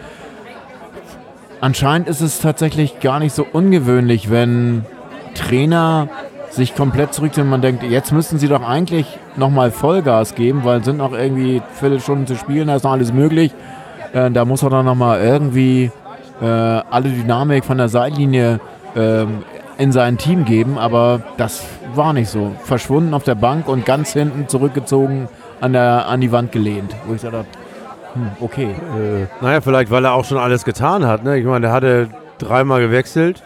Anscheinend ist es tatsächlich gar nicht so ungewöhnlich, wenn Trainer sich komplett zurückziehen und man denkt, jetzt müssten sie doch eigentlich nochmal Vollgas geben, weil es sind noch irgendwie Viertelstunden zu spielen, da ist noch alles möglich. Äh, da muss er dann nochmal irgendwie äh, alle Dynamik von der Seitenlinie äh, in sein Team geben, aber das war nicht so. Verschwunden auf der Bank und ganz hinten zurückgezogen an, der, an die Wand gelehnt, wo ich dachte, hm, okay. Äh, naja, vielleicht, weil er auch schon alles getan hat. Ne? Ich meine, der hatte dreimal gewechselt.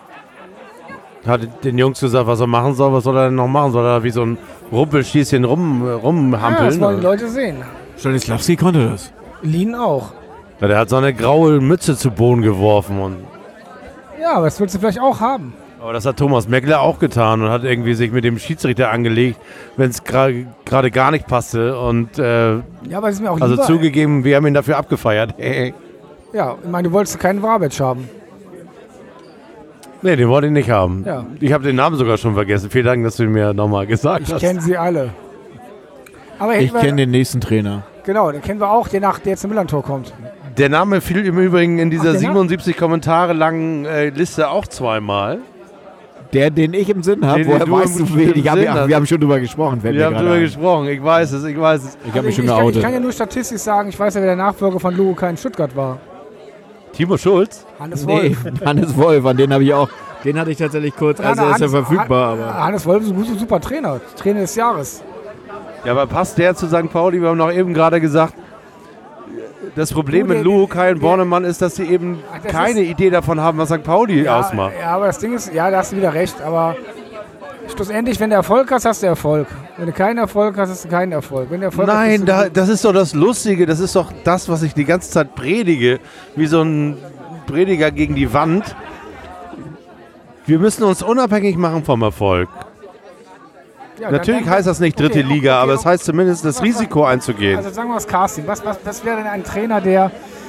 Hat den Jungs gesagt, was er machen soll. Was soll er denn noch machen? Soll er wie so ein Rumpelschießchen rum, rumhampeln? Ja, das wollen die Leute sehen. Stanislavski konnte das. Lien auch. Ja, der hat so eine graue Mütze zu Boden geworfen. Und Ja, aber das willst du vielleicht auch haben. aber das hat Thomas Meckler auch getan und hat irgendwie sich mit dem Schiedsrichter angelegt, wenn es gerade gar nicht passte. Und äh, Ja, aber das ist mir auch also lieber. zugegeben, wir haben ihn dafür abgefeiert. Ja, ich meine, du wolltest keinen Vrabec haben. Nee, den wollte ich nicht haben. Ja. Ich habe den Namen sogar schon vergessen. Vielen Dank, dass du mir nochmal gesagt Ich hast. kenne sie alle. Aber Ich hätten wir- kenne den nächsten Trainer. Genau, den kennen wir auch, der nach der zum Millantor kommt. Der Name fiel im Übrigen in dieser Ach, der siebenundsiebzig Kommentare langen äh, Liste auch zweimal. Der, den ich im Sinn habe, Den, woher den du weißt im- du wen? im Ich hab, Sinn ja, hast. wir haben schon drüber gesprochen. fällt Wir mir haben gerade drüber ein. gesprochen. Ich weiß es, ich weiß es. Ich habe mich Also schon ich, kann, ich geoutet. kann ja nur statistisch sagen, ich weiß ja, wer der Nachfolger von Luhukai in Stuttgart war. Timo Schulz? Hannes Nee, Wolf. Hannes Wolf, an den habe ich auch. Den hatte ich tatsächlich kurz, also ist er verfügbar, Han- aber. Hannes Wolf ist ein super, super Trainer. Trainer des Jahres. Ja, aber passt der zu Sankt Pauli? Wir haben noch eben gerade gesagt, das Problem Du, mit der- Luhukai und der- Bornemann ist, dass sie eben Ach, das keine ist- Idee davon haben, was Sankt Pauli Ja, ausmacht. ja, aber das Ding ist, ja, da hast du wieder recht, aber schlussendlich, wenn du Erfolg hast, hast du Erfolg. Wenn du keinen Erfolg hast, hast du keinen Erfolg. Wenn du Erfolg hast, Nein, bist du da, das ist doch das Lustige, das ist doch das, was ich die ganze Zeit predige, wie so ein Prediger gegen die Wand. Wir müssen uns unabhängig machen vom Erfolg. Ja, dann- Natürlich dann- heißt das nicht dritte okay, okay, Liga, aber okay. es heißt zumindest das Was- Risiko einzugehen. Also sagen wir mal das Casting. Was, was, was wäre denn ein Trainer, der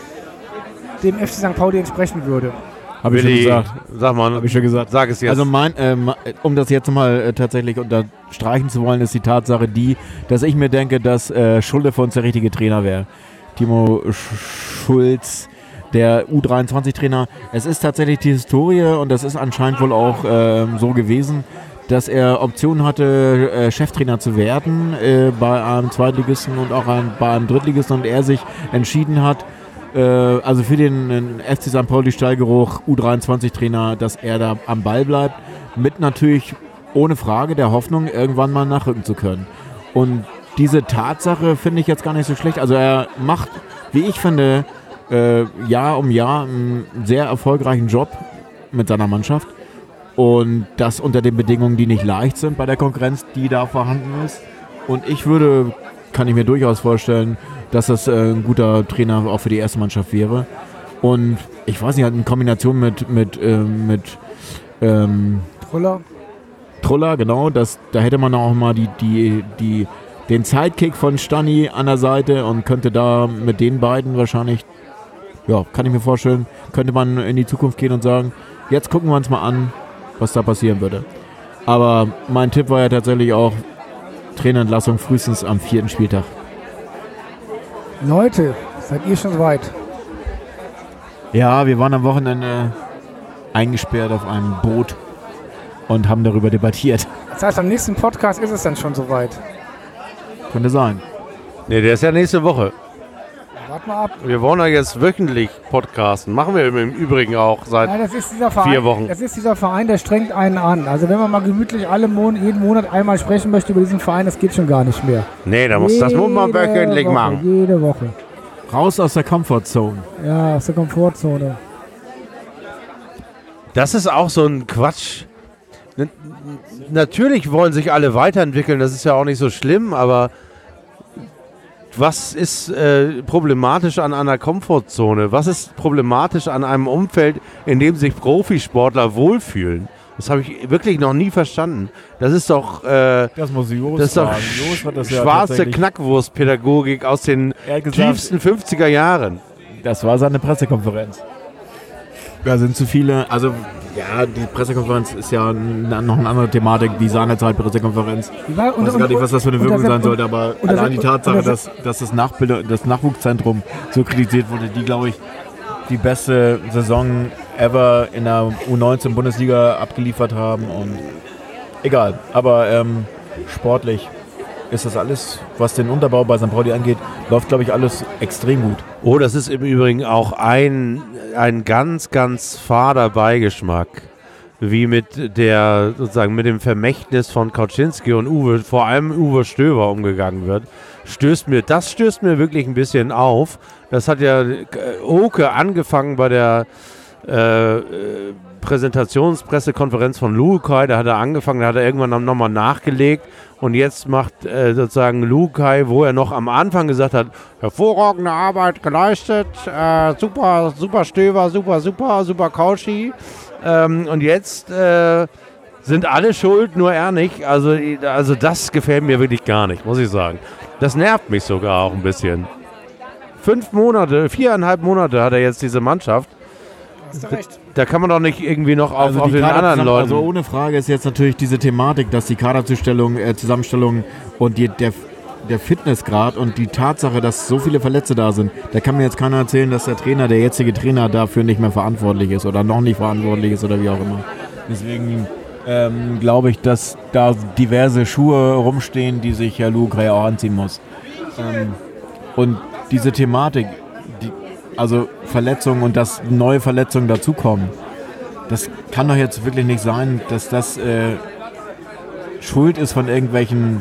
dem F C Sankt Pauli entsprechen würde? Habe ich schon Willi, gesagt. sag mal, Habe ich schon gesagt. sag es jetzt. Also mein, ähm, um das jetzt mal äh, tatsächlich unterstreichen zu wollen, ist die Tatsache die, dass ich mir denke, dass äh, Schulde für uns der richtige Trainer wäre. Timo Sch- Schulz, der U dreiundzwanzig-Trainer. Es ist tatsächlich die Historie und das ist anscheinend wohl auch ähm, so gewesen, dass er Optionen hatte, äh, Cheftrainer zu werden äh, bei einem Zweitligisten und auch ein, bei einem Drittligisten und er sich entschieden hat, äh, also für den äh, F C Sankt Pauli Stallgeruch U dreiundzwanzig-Trainer, dass er da am Ball bleibt, mit natürlich ohne Frage der Hoffnung, irgendwann mal nachrücken zu können. Und diese Tatsache finde ich jetzt gar nicht so schlecht. Also er macht, wie ich finde, äh, Jahr um Jahr einen sehr erfolgreichen Job mit seiner Mannschaft. Und das unter den Bedingungen, die nicht leicht sind bei der Konkurrenz, die da vorhanden ist. Und ich würde, kann ich mir durchaus vorstellen, dass das äh, ein guter Trainer auch für die erste Mannschaft wäre. Und ich weiß nicht, halt in Kombination mit, mit, äh, mit ähm, Truller? Truller, genau, das, da hätte man auch mal die, die, die, den Sidekick von Stani an der Seite und könnte da mit den beiden wahrscheinlich, ja, kann ich mir vorstellen, könnte man in die Zukunft gehen und sagen, jetzt gucken wir uns mal an, was da passieren würde. Aber mein Tipp war ja tatsächlich auch Trainerentlassung frühestens am vierten Spieltag. Leute, seid ihr schon weit? Ja, wir waren am Wochenende eingesperrt auf einem Boot und haben darüber debattiert. Das heißt, am nächsten Podcast ist es dann schon soweit. Könnte sein. Nee, der ist ja nächste Woche. Warte mal ab. Wir wollen ja jetzt wöchentlich podcasten. Machen wir im Übrigen auch seit Ja, das ist dieser Verein, vier Wochen. Das ist dieser Verein, der strengt einen an. Also wenn man mal gemütlich alle Mon jeden Monat einmal sprechen möchte über diesen Verein, das geht schon gar nicht mehr. Nee, da muss, das muss man wöchentlich Woche, machen. Jede Woche. Raus aus der Comfortzone. Ja, aus der Komfortzone. Das ist auch so ein Quatsch. N- Natürlich wollen sich alle weiterentwickeln, das ist ja auch nicht so schlimm, aber was ist äh, problematisch an einer Komfortzone? Was ist problematisch an einem Umfeld, in dem sich Profisportler wohlfühlen? Das habe ich wirklich noch nie verstanden. Das ist doch, äh, Das muss Jos das ist doch fragen. Jos hat das ja schwarze tatsächlich- Knackwurstpädagogik aus den Er hat gesagt- tiefsten fünfziger Jahren. Das war seine Pressekonferenz. Da sind zu viele, also ja, die Pressekonferenz ist ja n- noch eine andere Thematik, wie seinerzeit Pressekonferenz. Die war- Ich weiß gar nicht, was das für eine und- Wirkung und- sein und- sollte, aber und- und- allein die und- Tatsache, und- dass, dass das, Nachbilder, das Nachwuchszentrum so kritisiert wurde, die, glaube ich, die beste Saison ever in der U neunzehn Bundesliga abgeliefert haben. Und egal, aber ähm, sportlich ist das alles, was den Unterbau bei Sankt Pauli angeht, läuft, glaube ich, alles extrem gut. Oh, das ist im Übrigen auch ein, ein ganz, ganz fader Beigeschmack, wie mit der, sozusagen mit dem Vermächtnis von Kauczynski und Uwe, vor allem Uwe Stöber umgegangen wird. Stößt mir, das stößt mir wirklich ein bisschen auf. Das hat ja äh, Oke angefangen bei der äh, äh, Präsentationspressekonferenz von Lukai, da hat er angefangen, da hat er irgendwann nochmal nachgelegt und jetzt macht äh, sozusagen Lukai, wo er noch am Anfang gesagt hat, hervorragende Arbeit geleistet, äh, super, super Stöber, super, super, super Kautschi ähm, und jetzt äh, sind alle schuld, nur er nicht. Also, also das gefällt mir wirklich gar nicht, muss ich sagen. Das nervt mich sogar auch ein bisschen. Fünf Monate, viereinhalb Monate hat er jetzt diese Mannschaft. Hast du recht. Da kann man doch nicht irgendwie noch auf, Also auf die den anderen Kaderzusammen- Leuten... Also ohne Frage ist jetzt natürlich diese Thematik, dass die Kaderzustellung, äh, Zusammenstellung und die, der, der Fitnessgrad und die Tatsache, dass so viele Verletzte da sind, da kann mir jetzt keiner erzählen, dass der Trainer, der jetzige Trainer dafür nicht mehr verantwortlich ist oder noch nicht verantwortlich ist oder wie auch immer. Deswegen ähm, glaube ich, dass da diverse Schuhe rumstehen, die sich Herr Lukai auch anziehen muss. Ähm, und diese Thematik, die, also Verletzungen und dass neue Verletzungen dazukommen, das kann doch jetzt wirklich nicht sein, dass das äh, Schuld ist von irgendwelchen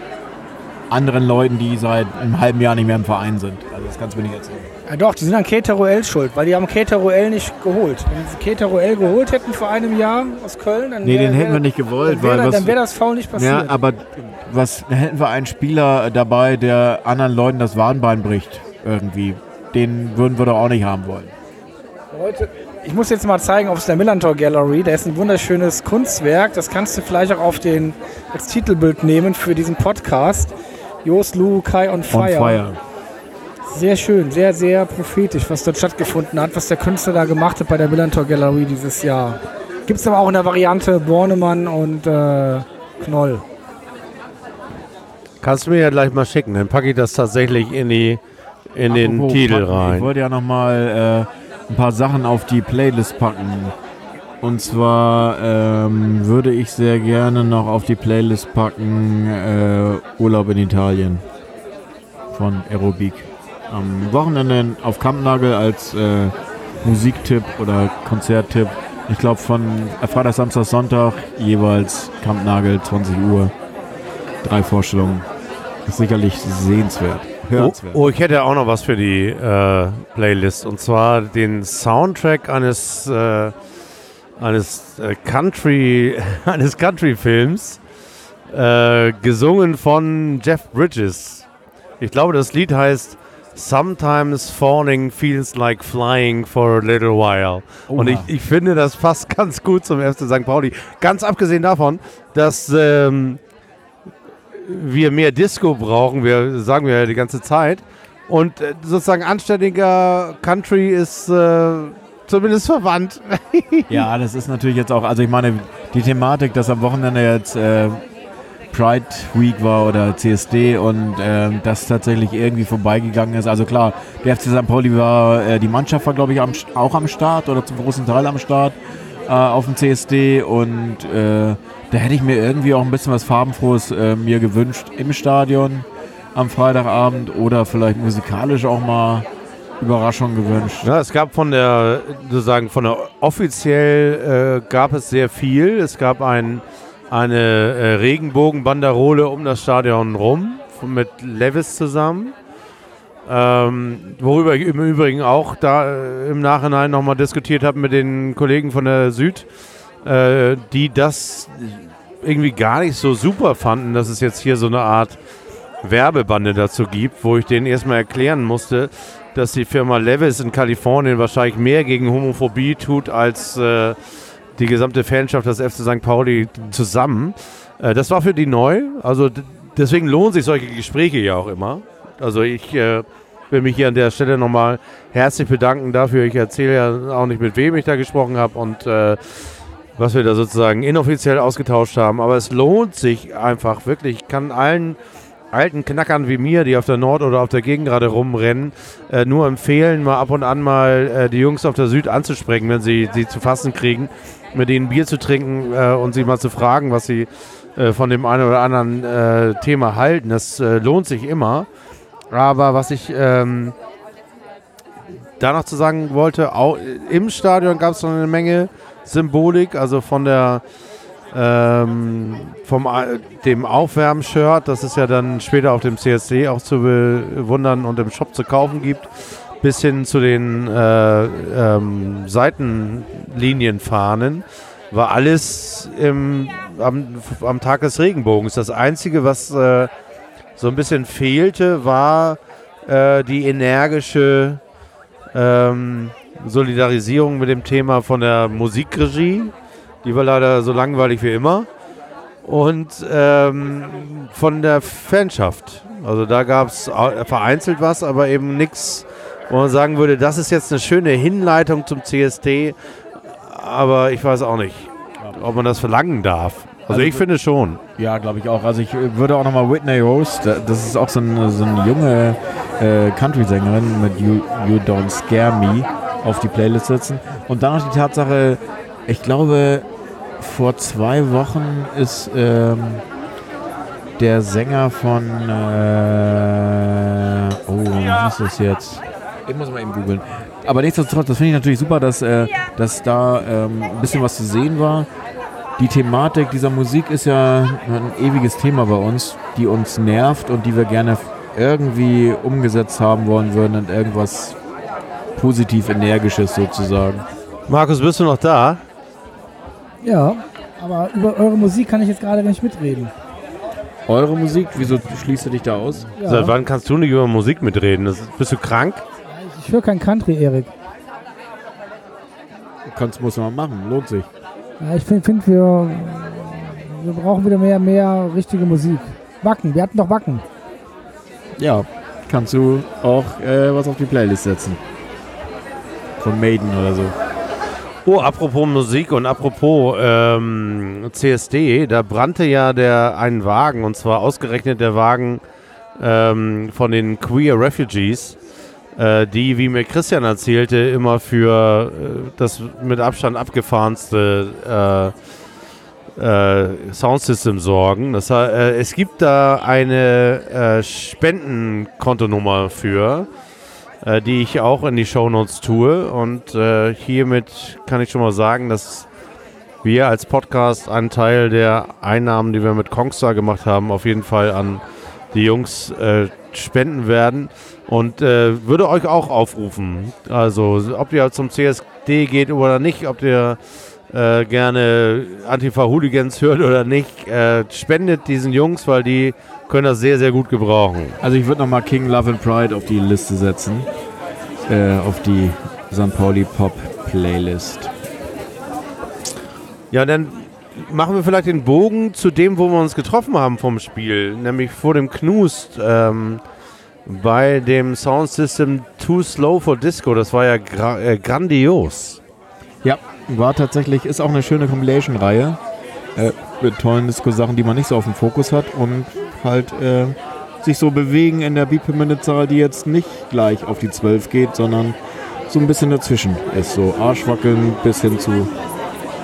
anderen Leuten, die seit einem halben Jahr nicht mehr im Verein sind. Also das kannst du mir nicht erzählen. Ja doch, die sind an Keteruel schuld, weil die haben Keteruel nicht geholt. Wenn sie Keteruel geholt hätten vor einem Jahr aus Köln, dann Nee, wär, den hätten wär, wir nicht gewollt, dann wäre weil was, dann wär das Foul nicht passiert. ja, aber was hätten wir einen Spieler dabei, der anderen Leuten das Wadenbein bricht irgendwie. Den würden wir doch auch nicht haben wollen. Heute, ich muss jetzt mal zeigen aus der Millantor Gallery, da ist ein wunderschönes Kunstwerk, das kannst du vielleicht auch auf den, als Titelbild nehmen für diesen Podcast. Jos Lukai on On Fire. fire. Sehr schön, sehr, sehr prophetisch, was dort stattgefunden hat, was der Künstler da gemacht hat bei der Millantor Gallery dieses Jahr. Gibt es aber auch in der Variante Bornemann und äh, Knoll. Kannst du mir ja gleich mal schicken, dann packe ich das tatsächlich in, die, in den Apropos Titel packen, Ich rein. wollte ja nochmal äh, ein paar Sachen auf die Playlist packen. Und zwar ähm, würde ich sehr gerne noch auf die Playlist packen äh, Urlaub in Italien von Aerobik. Am Wochenende auf Kampnagel als äh, Musiktipp oder Konzerttipp. Ich glaube von äh, Freitag, Samstag, Sonntag jeweils Kampnagel, zwanzig Uhr. Drei Vorstellungen. Das ist sicherlich sehenswert. Oh, Hörenswert. oh, ich hätte auch noch was für die äh, Playlist. Und zwar den Soundtrack eines, äh, eines äh, Country, eines Country-Films, äh, gesungen von Jeff Bridges. Ich glaube, das Lied heißt Sometimes Falling Feels Like Flying for a Little While. Oha. Und ich, ich finde, das passt ganz gut zum F C Sankt Pauli. Ganz abgesehen davon, dass ähm, wir mehr Disco brauchen, wir sagen wir ja die ganze Zeit. Und äh, sozusagen anständiger Country ist äh, zumindest verwandt. Ja, das ist natürlich jetzt auch, also ich meine, die Thematik, dass am Wochenende jetzt äh, Pride Week war oder C S D und äh, das tatsächlich irgendwie vorbeigegangen ist. Also klar, der F C Sankt Pauli war, äh, die Mannschaft war glaube ich am, auch am Start oder zum großen Teil am Start äh, auf dem C S D und äh, da hätte ich mir irgendwie auch ein bisschen was Farbenfrohes äh, mir gewünscht im Stadion am Freitagabend oder vielleicht musikalisch auch mal Überraschung gewünscht. Ja, es gab von der, sozusagen von der offiziell äh, gab es sehr viel. Es gab ein, eine äh, Regenbogenbanderole um das Stadion rum mit Levis zusammen. Ähm, worüber ich im Übrigen auch da äh, im Nachhinein nochmal diskutiert habe mit den Kollegen von der Süd, äh, die das irgendwie gar nicht so super fanden, dass es jetzt hier so eine Art Werbebande dazu gibt, wo ich denen erstmal erklären musste, dass die Firma Levis in Kalifornien wahrscheinlich mehr gegen Homophobie tut als äh, die gesamte Fanschaft des F C Sankt Pauli zusammen. Äh, das war für die neu, also d- deswegen lohnen sich solche Gespräche ja auch immer. Also ich äh, will mich hier an der Stelle nochmal herzlich bedanken dafür. Ich erzähle ja auch nicht, mit wem ich da gesprochen habe und äh, was wir da sozusagen inoffiziell ausgetauscht haben. Aber es lohnt sich einfach wirklich. Ich kann allen alten Knackern wie mir, die auf der Nord oder auf der Gegend gerade rumrennen, äh, nur empfehlen, mal ab und an mal äh, die Jungs auf der Süd anzusprechen, wenn sie sie zu fassen kriegen, mit denen Bier zu trinken äh, und sie mal zu fragen, was sie äh, von dem einen oder anderen äh, Thema halten. Das äh, lohnt sich immer. Aber was ich ähm, danach zu sagen wollte, auch im Stadion gab es noch eine Menge Symbolik, also von der ähm, vom dem Aufwärm-Shirt, das es ja dann später auf dem C S D auch zu bewundern und im Shop zu kaufen gibt, bis hin zu den äh, ähm, Seitenlinienfahnen, war alles im, am, am Tag des Regenbogens. Das Einzige, was äh, so ein bisschen fehlte, war äh, die energische ähm, Solidarisierung mit dem Thema von der Musikregie. Die war leider so langweilig wie immer. Und ähm, von der Fanschaft. Also da gab es vereinzelt was, aber eben nichts, wo man sagen würde, das ist jetzt eine schöne Hinleitung zum C S D. Aber ich weiß auch nicht, ob man das verlangen darf. Also, also ich finde schon. Ja, glaube ich auch. Also ich würde auch nochmal Whitney Rose, das ist auch so eine, so eine junge äh, Country-Sängerin mit you, you Don't Scare Me auf die Playlist setzen. Und dann noch die Tatsache, ich glaube, vor zwei Wochen ist ähm, der Sänger von äh, oh, was ist das jetzt? Ich muss mal eben googeln. Aber nichtsdestotrotz, das finde ich natürlich super, dass, äh, dass da ähm, ein bisschen was zu sehen war. Die Thematik dieser Musik ist ja ein ewiges Thema bei uns, die uns nervt und die wir gerne irgendwie umgesetzt haben wollen würden in irgendwas positiv Energisches sozusagen. Markus, bist du noch da? Ja, aber über eure Musik kann ich jetzt gerade nicht mitreden. Eure Musik? Wieso schließt du dich da aus? Ja. Seit wann kannst du nicht über Musik mitreden? Das, bist du krank? Ich höre kein Country, Erik. Kannst, muss man machen, lohnt sich. Ja, ich finde, find, wir, wir brauchen wieder mehr, mehr richtige Musik. Wacken, wir hatten doch Wacken. Ja, kannst du auch äh, was auf die Playlist setzen. Von Maiden oder so. Oh, apropos Musik und apropos ähm, C S D, da brannte ja der ein Wagen, und zwar ausgerechnet der Wagen ähm, von den Queer Refugees, äh, die, wie mir Christian erzählte, immer für äh, das mit Abstand abgefahrenste äh, äh, Soundsystem sorgen. Das, äh, es gibt da eine äh, Spendenkontonummer für, äh, die ich auch in die Shownotes tue. Und äh, hiermit kann ich schon mal sagen, dass wir als Podcast einen Teil der Einnahmen, die wir mit Kongstar gemacht haben, auf jeden Fall an die Jungs äh, spenden werden. Und äh, würde euch auch aufrufen, also ob ihr zum C S D geht oder nicht, ob ihr äh, gerne Antifa-Hooligans hört oder nicht, äh, spendet diesen Jungs, weil die können das sehr, sehr gut gebrauchen. Also ich würde nochmal King Love and Pride auf die Liste setzen, äh, auf die Sankt Pauli Pop Playlist. Ja, dann machen wir vielleicht den Bogen zu dem, wo wir uns getroffen haben vom Spiel, nämlich vor dem Knust, ähm, bei dem Soundsystem Too Slow for Disco. Das war ja gra- äh, grandios. Ja, war tatsächlich, ist auch eine schöne Compilation-Reihe äh, mit tollen Disco-Sachen, die man nicht so auf dem Fokus hat und halt äh, sich so bewegen in der Beat-per-Minute-Zahl, die jetzt nicht gleich auf die zwölf geht, sondern so ein bisschen dazwischen ist. So Arschwackeln bis hin zu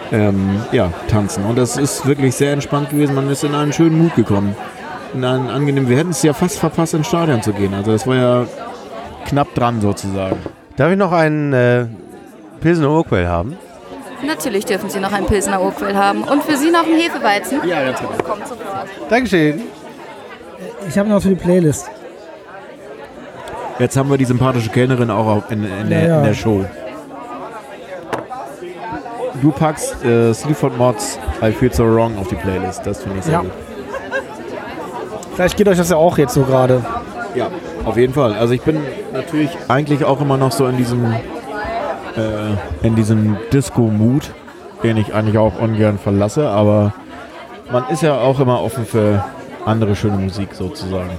ähm, ja, tanzen. Und das ist wirklich sehr entspannt gewesen. Man ist in einen schönen Mut gekommen. In einen angenehmen, wir hätten es ja fast verpasst, ins Stadion zu gehen. Also das war ja knapp dran sozusagen. Darf ich noch einen äh, Pilsener Urquell haben? Natürlich dürfen Sie noch einen Pilsener Urquell haben. Und für Sie noch einen Hefeweizen. Ja, ganz genau. Kommt sofort. Dankeschön. Ich habe noch für die Playlist. Jetzt haben wir die sympathische Kellnerin auch in, in, der, Ja, ja. in der Show. Du packst äh, Sleaford Mods I Feel So Wrong auf die Playlist. Das finde ich sehr Ja. gut. Vielleicht geht euch das ja auch jetzt so gerade. Ja, auf jeden Fall. Also ich bin natürlich eigentlich auch immer noch so in diesem äh, in diesem Disco-Mood, den ich eigentlich auch ungern verlasse, aber man ist ja auch immer offen für andere schöne Musik sozusagen.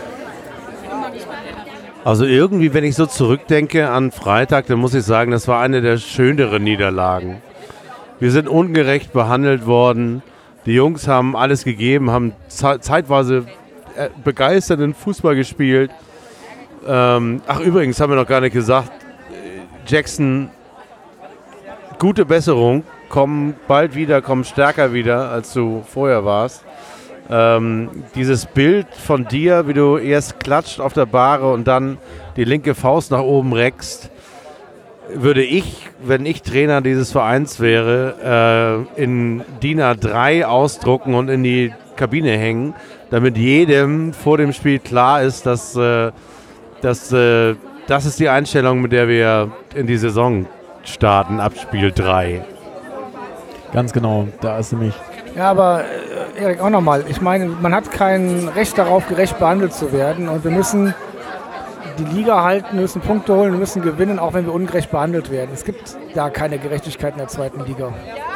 Also irgendwie, wenn ich so zurückdenke an Freitag, dann muss ich sagen, das war eine der schöneren Niederlagen. Wir sind ungerecht behandelt worden. Die Jungs haben alles gegeben, haben ze- zeitweise äh, begeisternden Fußball gespielt. Ähm, ach übrigens, haben wir noch gar nicht gesagt, Jackson, gute Besserung, komm bald wieder, komm stärker wieder, als du vorher warst. Ähm, dieses Bild von dir, wie du erst klatscht auf der Bahre und dann die linke Faust nach oben reckst, würde ich, wenn ich Trainer dieses Vereins wäre, äh, in D I N A drei ausdrucken und in die Kabine hängen, damit jedem vor dem Spiel klar ist, dass, äh, dass äh, das ist die Einstellung, mit der wir in die Saison starten, ab Spiel drei. Ganz genau, da ist nämlich Ja, aber äh, Erik, auch nochmal. Ich meine, man hat kein Recht darauf, gerecht behandelt zu werden. Und wir müssen die Liga halten, wir müssen Punkte holen, wir müssen gewinnen, auch wenn wir ungerecht behandelt werden. Es gibt da keine Gerechtigkeit in der zweiten Liga.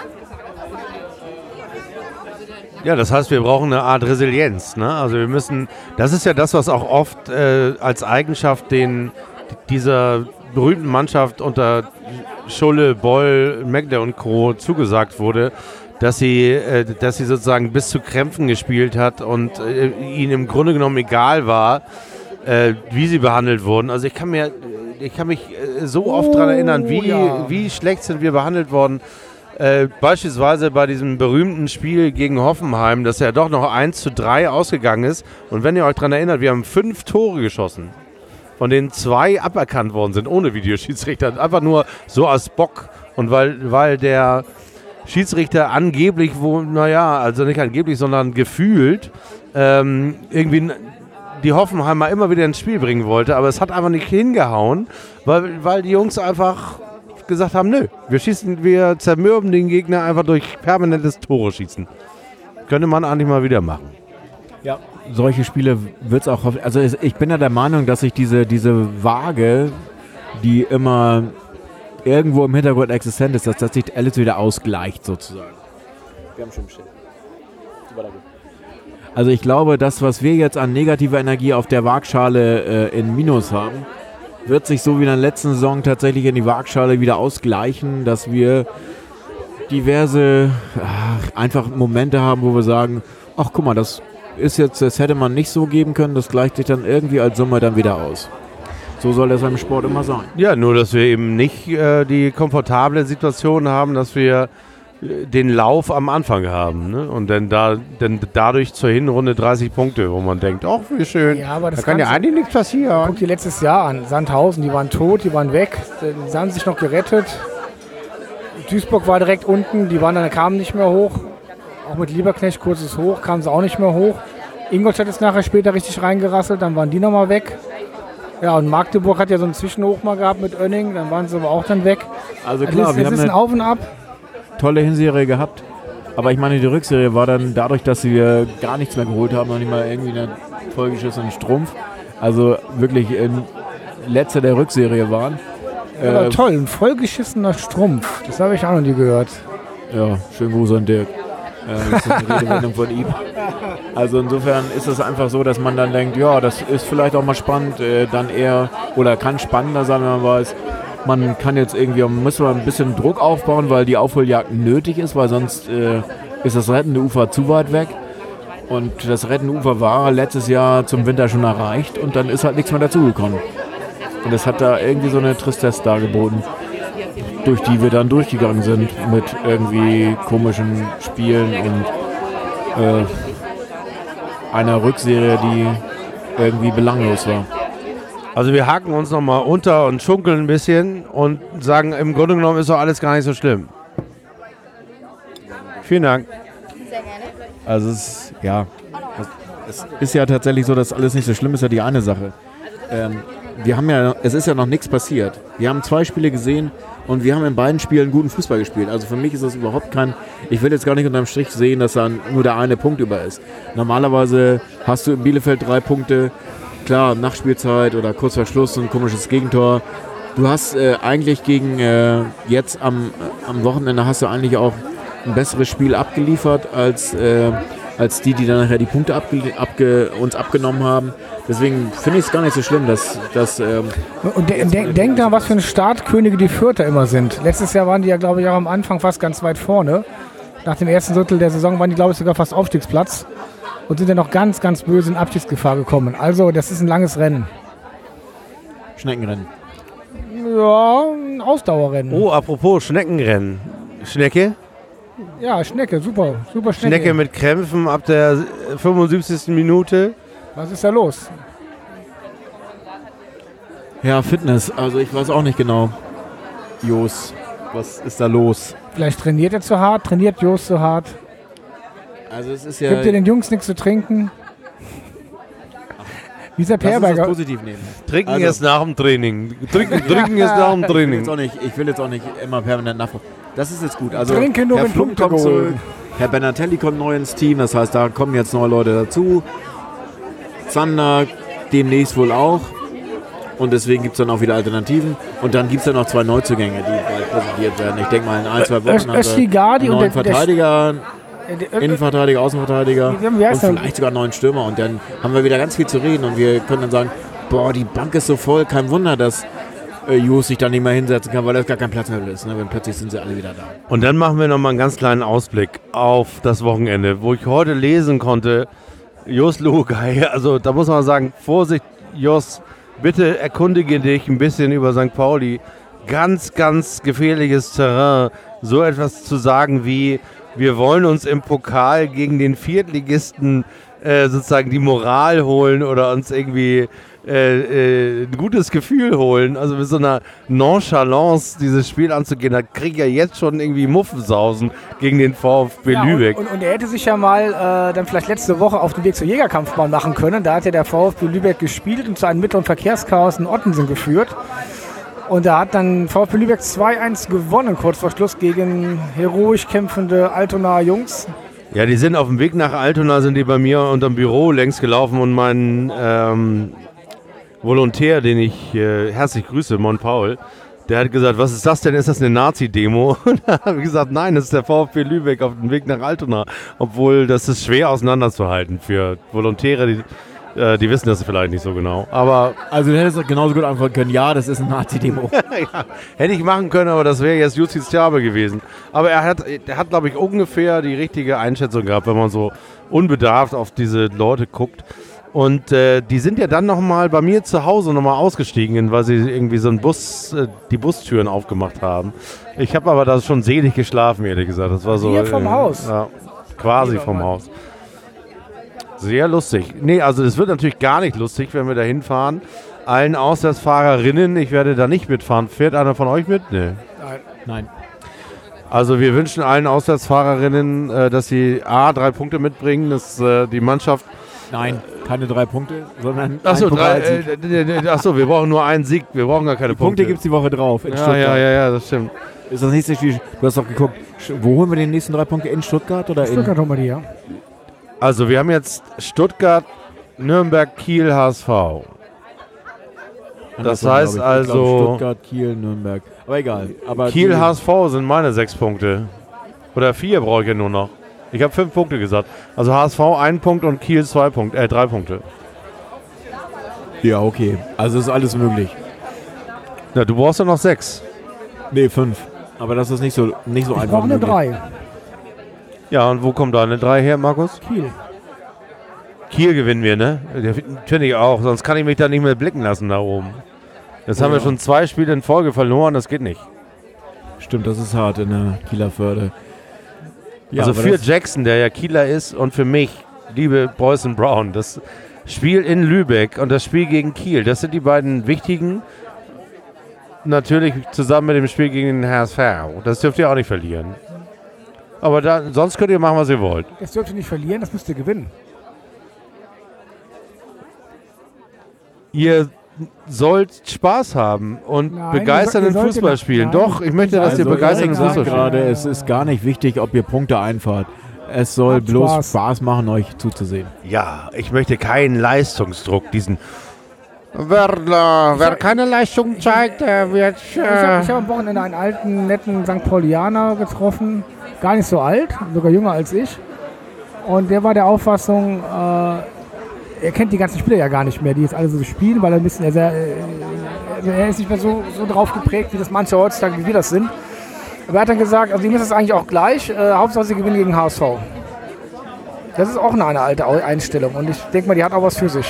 Ja, das heißt, wir brauchen eine Art Resilienz. Ne? Also wir müssen, das ist ja das, was auch oft äh, als Eigenschaft den, dieser berühmten Mannschaft unter Schulle, Boll, Megler und Co. zugesagt wurde, dass sie, äh, dass sie sozusagen bis zu Krämpfen gespielt hat und äh, ihnen im Grunde genommen egal war, äh, wie sie behandelt wurden. Also ich kann mir, ich kann mich äh, so oft daran erinnern, wie, ja. wie schlecht sind wir behandelt worden. Äh, beispielsweise bei diesem berühmten Spiel gegen Hoffenheim, das ja doch noch eins zu drei ausgegangen ist. Und wenn ihr euch daran erinnert, wir haben fünf Tore geschossen, von denen zwei aberkannt worden sind, ohne Videoschiedsrichter. Einfach nur so als Bock. Und weil, weil der Schiedsrichter angeblich, wo, naja, also nicht angeblich, sondern gefühlt, ähm, irgendwie die Hoffenheimer immer wieder ins Spiel bringen wollte. Aber es hat einfach nicht hingehauen, weil, weil die Jungs einfach gesagt haben, nö, wir schießen, wir zermürben den Gegner einfach durch permanentes Tore schießen. Könnte man eigentlich mal wieder machen. Ja, solche Spiele wird es auch, also ich bin ja der Meinung, dass sich diese, diese Waage, die immer irgendwo im Hintergrund existent ist, dass das sich alles wieder ausgleicht sozusagen. Wir haben schon bestellt. Also ich glaube, das, was wir jetzt an negativer Energie auf der Waagschale äh, in Minus haben, wird sich so wie in der letzten Saison tatsächlich in die Waagschale wieder ausgleichen, dass wir diverse ach, einfach Momente haben, wo wir sagen, ach guck mal, das ist jetzt, das hätte man nicht so geben können, das gleicht sich dann irgendwie als Summe dann wieder aus. So soll das im Sport immer sein. Ja, nur dass wir eben nicht äh, die komfortable Situation haben, dass wir äh, den Lauf am Anfang haben. Ne? Und dann, da, dann dadurch zur Hinrunde dreißig Punkte, wo man denkt, ach wie schön, Ja, aber das da kann ja Ganze- eigentlich nichts passieren. Guck dir letztes Jahr an. Sandhausen, die waren tot, die waren weg. Sie haben sich noch gerettet. Duisburg war direkt unten, die waren dann, kamen nicht mehr hoch. Auch mit Lieberknecht kurzes Hoch, kamen sie auch nicht mehr hoch. Ingolstadt ist nachher später richtig reingerasselt, dann waren die nochmal weg. Ja, und Magdeburg hat ja so einen Zwischenhoch mal gehabt mit Oenning, dann waren sie aber auch dann weg. Also Also klar, es, wir es haben ist ein eine Auf und Ab. tolle Hinserie gehabt, aber ich meine, die Rückserie war dann dadurch, dass wir gar nichts mehr geholt haben, noch nicht mal irgendwie einen vollgeschissenen Strumpf, also wirklich in letzter der Rückserie waren. Ja, aber Äh, toll, ein vollgeschissener Strumpf. Das habe ich auch noch nie gehört. Ja, schönen Gruß an Dirk. Äh, das ist eine Redewendung von ihm. Also insofern ist es einfach so, dass man dann denkt, ja, das ist vielleicht auch mal spannend, äh, dann eher, oder kann spannender sein, wenn man weiß, man kann jetzt irgendwie, man muss mal ein bisschen Druck aufbauen, weil die Aufholjagd nötig ist, weil sonst äh, ist das rettende Ufer zu weit weg. Und das rettende Ufer war letztes Jahr zum Winter schon erreicht und dann ist halt nichts mehr dazugekommen. Und es hat da irgendwie so eine Tristesse dargeboten. durch die wir dann durchgegangen sind mit irgendwie komischen Spielen und äh, einer Rückserie, die irgendwie belanglos war. Also wir haken uns nochmal unter und schunkeln ein bisschen und sagen, im Grunde genommen ist doch alles gar nicht so schlimm. Vielen Dank. Sehr gerne. Also es ist, ja, es ist ja tatsächlich so, dass alles nicht so schlimm ist, ja die eine Sache. Ähm, wir haben ja, es ist ja noch nichts passiert. Wir haben zwei Spiele gesehen und wir haben in beiden Spielen guten Fußball gespielt. Also für mich ist das überhaupt kein, ich will jetzt gar nicht unterm Strich sehen, dass da nur der eine Punkt über ist. Normalerweise hast du in Bielefeld drei Punkte, klar, Nachspielzeit oder kurz vor Schluss ein komisches Gegentor. Du hast äh, eigentlich gegen, äh, jetzt am, am Wochenende hast du eigentlich auch ein besseres Spiel abgeliefert als, äh, als die, die dann nachher die Punkte abge, abge, uns abgenommen haben. Deswegen finde ich es gar nicht so schlimm, dass... dass ähm, Und de de denk da, was für ein Startkönige die Fürther immer sind. Letztes Jahr waren die ja, glaube ich, auch am Anfang fast ganz weit vorne. Nach dem ersten Drittel der Saison waren die, glaube ich, sogar fast Aufstiegsplatz. Und sind dann noch ganz, ganz böse in Abstiegsgefahr gekommen. Also, das ist ein langes Rennen. Schneckenrennen. Ja, ein Ausdauerrennen. Oh, apropos Schneckenrennen. Schnecke? Ja, Schnecke, super, super Schnecke. Schnecke mit Krämpfen ab der fünfundsiebzigsten Minute. Was ist da los? Ja, Fitness. Also ich weiß auch nicht genau. Jos, was ist da los? Vielleicht trainiert er zu hart, trainiert Jos zu hart. Also es ist ja... Gibt ihr den Jungs nichts zu trinken? Wie ist der Lass uns das Perberger? positiv nehmen. Trinken Also- erst nach dem Training. Trinken, trinken erst nach dem Ich will, Training. jetzt auch nicht, ich will jetzt auch nicht immer permanent nachfragen. Das ist jetzt gut. Also Trinke nur, Herr wenn Flum Punkte kommt geholt. zurück, Herr Benatelli kommt neu ins Team, das heißt, da kommen jetzt neue Leute dazu. Zander demnächst wohl auch. Und deswegen gibt es dann auch wieder Alternativen. Und dann gibt es dann noch zwei Neuzugänge, die bald präsentiert werden. Ich denke mal, in ein, zwei Wochen Öst- haben wir Östigadi einen und neuen der- der- Verteidiger, Äh, der- Innenverteidiger, Außenverteidiger Wie- wie und heißt der? vielleicht sogar einen neuen Stürmer. Und dann haben wir wieder ganz viel zu reden. Und wir können dann sagen, boah, die Bank ist so voll. Kein Wunder, dass äh, Jus sich da nicht mehr hinsetzen kann, weil da gar kein Platz mehr ist. Ne? Wenn plötzlich sind sie alle wieder da. Und dann machen wir nochmal einen ganz kleinen Ausblick auf das Wochenende, wo ich heute lesen konnte, Jos Lugai, also da muss man sagen, Vorsicht, Jos, bitte erkundige dich ein bisschen über Sankt Pauli. Ganz, ganz gefährliches Terrain. So etwas zu sagen wie, wir wollen uns im Pokal gegen den Viertligisten äh, sozusagen die Moral holen oder uns irgendwie äh, äh, ein gutes Gefühl holen. Also mit so einer Nonchalance dieses Spiel anzugehen, da kriege ich ja jetzt schon irgendwie Muffensausen gegen den VfB Ja, Lübeck. Und, und, und er hätte sich ja mal äh, dann vielleicht letzte Woche auf den Weg zur Jägerkampfbahn machen können. Da hat ja der VfB Lübeck gespielt und zu einem mittleren Verkehrschaos in Ottensen geführt. Und da hat dann VfB Lübeck zwei eins gewonnen, kurz vor Schluss gegen heroisch kämpfende Altonaer Jungs. Ja, die sind auf dem Weg nach Altona, sind die bei mir unterm Büro längs gelaufen und mein ähm, Volontär, den ich äh, herzlich grüße, Mon Paul, der hat gesagt, was ist das denn? Ist das eine Nazi-Demo? Und da habe ich gesagt, nein, das ist der VfB Lübeck auf dem Weg nach Altona. Obwohl, das ist schwer auseinanderzuhalten für Volontäre, die, äh, die wissen das vielleicht nicht so genau. Aber Also du hättest genauso gut antworten können, ja, das ist eine Nazi-Demo. ja, hätte ich machen können, aber das wäre jetzt Justiziabel gewesen. Aber er hat, er hat, glaube ich, ungefähr die richtige Einschätzung gehabt, wenn man so unbedarft auf diese Leute guckt. Und äh, die sind ja dann nochmal bei mir zu Hause nochmal ausgestiegen, weil sie irgendwie so einen Bus, äh, die Bustüren aufgemacht haben. Ich habe aber da schon selig geschlafen, ehrlich gesagt. Das war so, Hier vom äh, Haus? Ja, quasi vom Haus. Sehr lustig. Nee, also es wird natürlich gar nicht lustig, wenn wir da hinfahren. Allen Auswärtsfahrerinnen, ich werde da nicht mitfahren. Fährt einer von euch mit? Nee. Nein. Also wir wünschen allen Auswärtsfahrerinnen, äh, dass sie A, drei Punkte mitbringen, dass äh, die Mannschaft... Nein, keine drei Punkte, sondern Achso, ein Pokalsieg. äh, äh, äh, achso, wir brauchen nur einen Sieg, wir brauchen gar keine Die Punkte Punkte. gibt es die Woche drauf in ja, Stuttgart. ja, ja, ja, das stimmt. Ist das nächste Spiel, du hast doch geguckt, wo holen wir die nächsten drei Punkte? In Stuttgart oder in... Stuttgart haben wir die, ja. Also wir haben jetzt Stuttgart, Nürnberg, Kiel, H S V. Das Andersrum, heißt glaub ich. Ich also- glaub, Stuttgart, Kiel, Nürnberg. Aber egal. Aber Kiel, die, H S V sind meine sechs Punkte. Oder vier brauche ich ja nur noch. Ich habe fünf Punkte gesagt. Also H S V ein Punkt und Kiel zwei Punkte, äh, drei Punkte. Ja, okay. Also ist alles möglich. Na, du brauchst ja noch sechs. Nee, fünf. Aber das ist nicht so, nicht so Ich einfach brauche eine möglich. drei. Ja, und wo kommt da eine drei her, Markus? Kiel. Kiel gewinnen wir, ne? Ja, finde ich auch, sonst kann ich mich da nicht mehr blicken lassen da oben. Jetzt haben wir schon zwei Spiele in Folge verloren, das geht nicht. Stimmt, das ist hart in der Kieler Förde. Ja, also für das, Jackson, der ja Kieler ist, und für mich, liebe Boys and Brown, das Spiel in Lübeck und das Spiel gegen Kiel, das sind die beiden wichtigen, natürlich zusammen mit dem Spiel gegen den H S V. Das dürft ihr auch nicht verlieren. Aber da, sonst könnt ihr machen, was ihr wollt. Das dürft ihr nicht verlieren, das müsst ihr gewinnen. Ihr sollt Spaß haben und Nein, begeisternden ihr soll- ihr Fußball solltet- spielen. nein. Doch, ich möchte, dass also ihr begeisternden Erik sagt Fußball spielt. gerade, es ist gar nicht wichtig, ob ihr Punkte einfahrt. Es soll Macht bloß Spaß. Spaß machen, euch zuzusehen. Ja, ich möchte keinen Leistungsdruck, diesen Wer, äh, wer keine Leistung zeigt, der wird... Ich habe Äh, ich hab am Wochenende einen alten, netten Sankt Paulianer getroffen. Gar nicht so alt, sogar jünger als ich. Und der war der Auffassung, äh, er kennt die ganzen Spieler ja gar nicht mehr, die jetzt alle so spielen, weil er ein bisschen, er, sehr, äh, er ist nicht mehr so, so drauf geprägt, wie das manche heutzutage, wie wir das sind. Aber er hat dann gesagt, also ihm ist das eigentlich auch gleich, äh, Hauptsache sie gewinnen gegen H S V. Das ist auch eine, eine alte Einstellung und ich denke mal, die hat auch was für sich.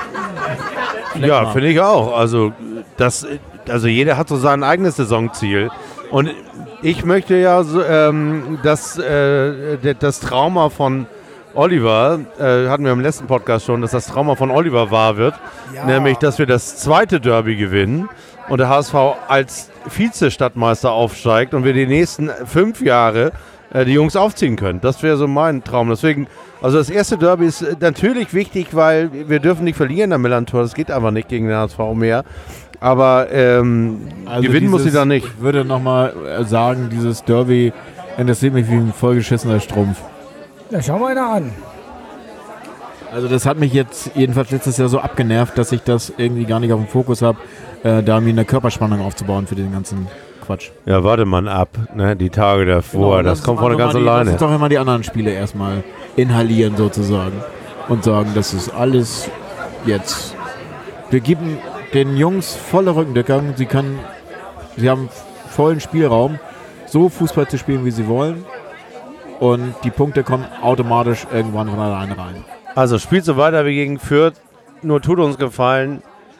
ja, finde ich auch. Also, das, also jeder hat so sein eigenes Saisonziel. Und ich möchte ja, so, ähm, dass äh, d- das Trauma von Oliver, äh, hatten wir im letzten Podcast schon, dass das Trauma von Oliver wahr wird. Ja. Nämlich, dass wir das zweite Derby gewinnen und der H S V als Vize-Stadtmeister aufsteigt und wir die nächsten fünf Jahre äh, die Jungs aufziehen können. Das wäre so mein Traum. Deswegen, also das erste Derby ist äh, natürlich wichtig, weil wir dürfen nicht verlieren am Millantor. Das geht einfach nicht gegen den H S V mehr. Aber ähm, Also gewinnen muss sie dieses- da nicht. Ich würde nochmal sagen, dieses Derby interessiert mich wie ein vollgeschissener Strumpf. Ja, schau mal einer an. Also das hat mich jetzt jedenfalls letztes Jahr so abgenervt, dass ich das irgendwie gar nicht auf dem Fokus habe, äh, da mir eine Körperspannung aufzubauen für den ganzen Quatsch. Ja, warte mal ab, ne? Die Tage davor. Genau, das kommt machen von wir ganz mal die, alleine. Lass uns doch immer die anderen Spiele erstmal inhalieren sozusagen und sagen, das ist alles jetzt. Wir geben den Jungs volle Rückendeckung. Sie können, sie haben vollen Spielraum, so Fußball zu spielen, wie sie wollen. Und die Punkte kommen automatisch irgendwann von alleine rein. Also spielt so weiter wie gegen Fürth. Nur tut uns gefallen,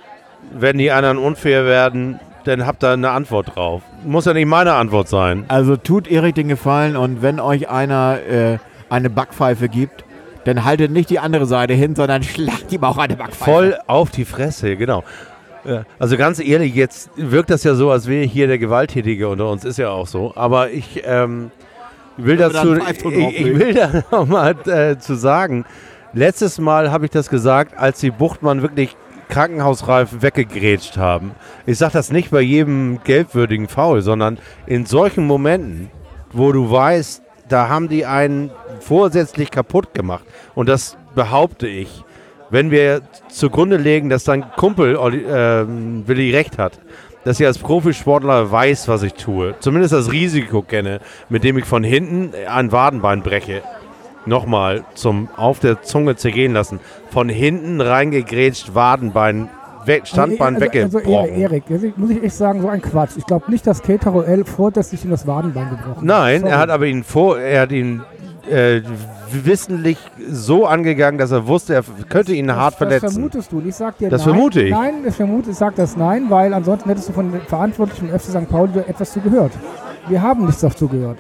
wenn die anderen unfair werden, dann habt ihr eine Antwort drauf. Muss ja nicht meine Antwort sein. Also tut Erik den Gefallen und wenn euch einer äh, eine Backpfeife gibt, dann haltet nicht die andere Seite hin, sondern schlagt ihm auch eine Backpfeife. Voll auf die Fresse, genau. Ja, also ganz ehrlich, jetzt wirkt das ja so, als wäre hier der Gewalttätige unter uns. Ist ja auch so. Aber ich ähm, will Können wir dazu, da einen Pfeifton ich, ich drauflegen? will da nochmal äh, zu sagen, letztes Mal habe ich das gesagt, als die Buchtmann wirklich krankenhausreif weggegrätscht haben. Ich sage das nicht bei jedem gelbwürdigen Foul, sondern in solchen Momenten, wo du weißt, da haben die einen vorsätzlich kaputt gemacht. Und das behaupte ich. Wenn wir zugrunde legen, dass dein Kumpel Olli, äh, Willi recht hat, dass ich als Profisportler weiß, was ich tue, zumindest das Risiko kenne, mit dem ich von hinten ein Wadenbein breche. Nochmal zum auf der Zunge zergehen lassen. Von hinten reingegrätscht, Wadenbein, weg, Standbein also, also, weggebrochen. also Erik, Erik, muss ich echt sagen, so ein Quatsch. Ich glaube nicht, dass Keteroel vorsätzlich ihm das Wadenbein gebrochen hat. Nein, Sorry. er hat aber ihn vor, er hat ihn äh, wissentlich so angegangen, dass er wusste, er könnte ihn hart das, verletzen. Das vermutest du. Und Ich sag dir Das nein. vermute ich. Nein, ich vermute, ich sag das nein, weil ansonsten hättest du von den Verantwortlichen im F C Sankt Pauli etwas zugehört. Wir haben nichts dazu gehört.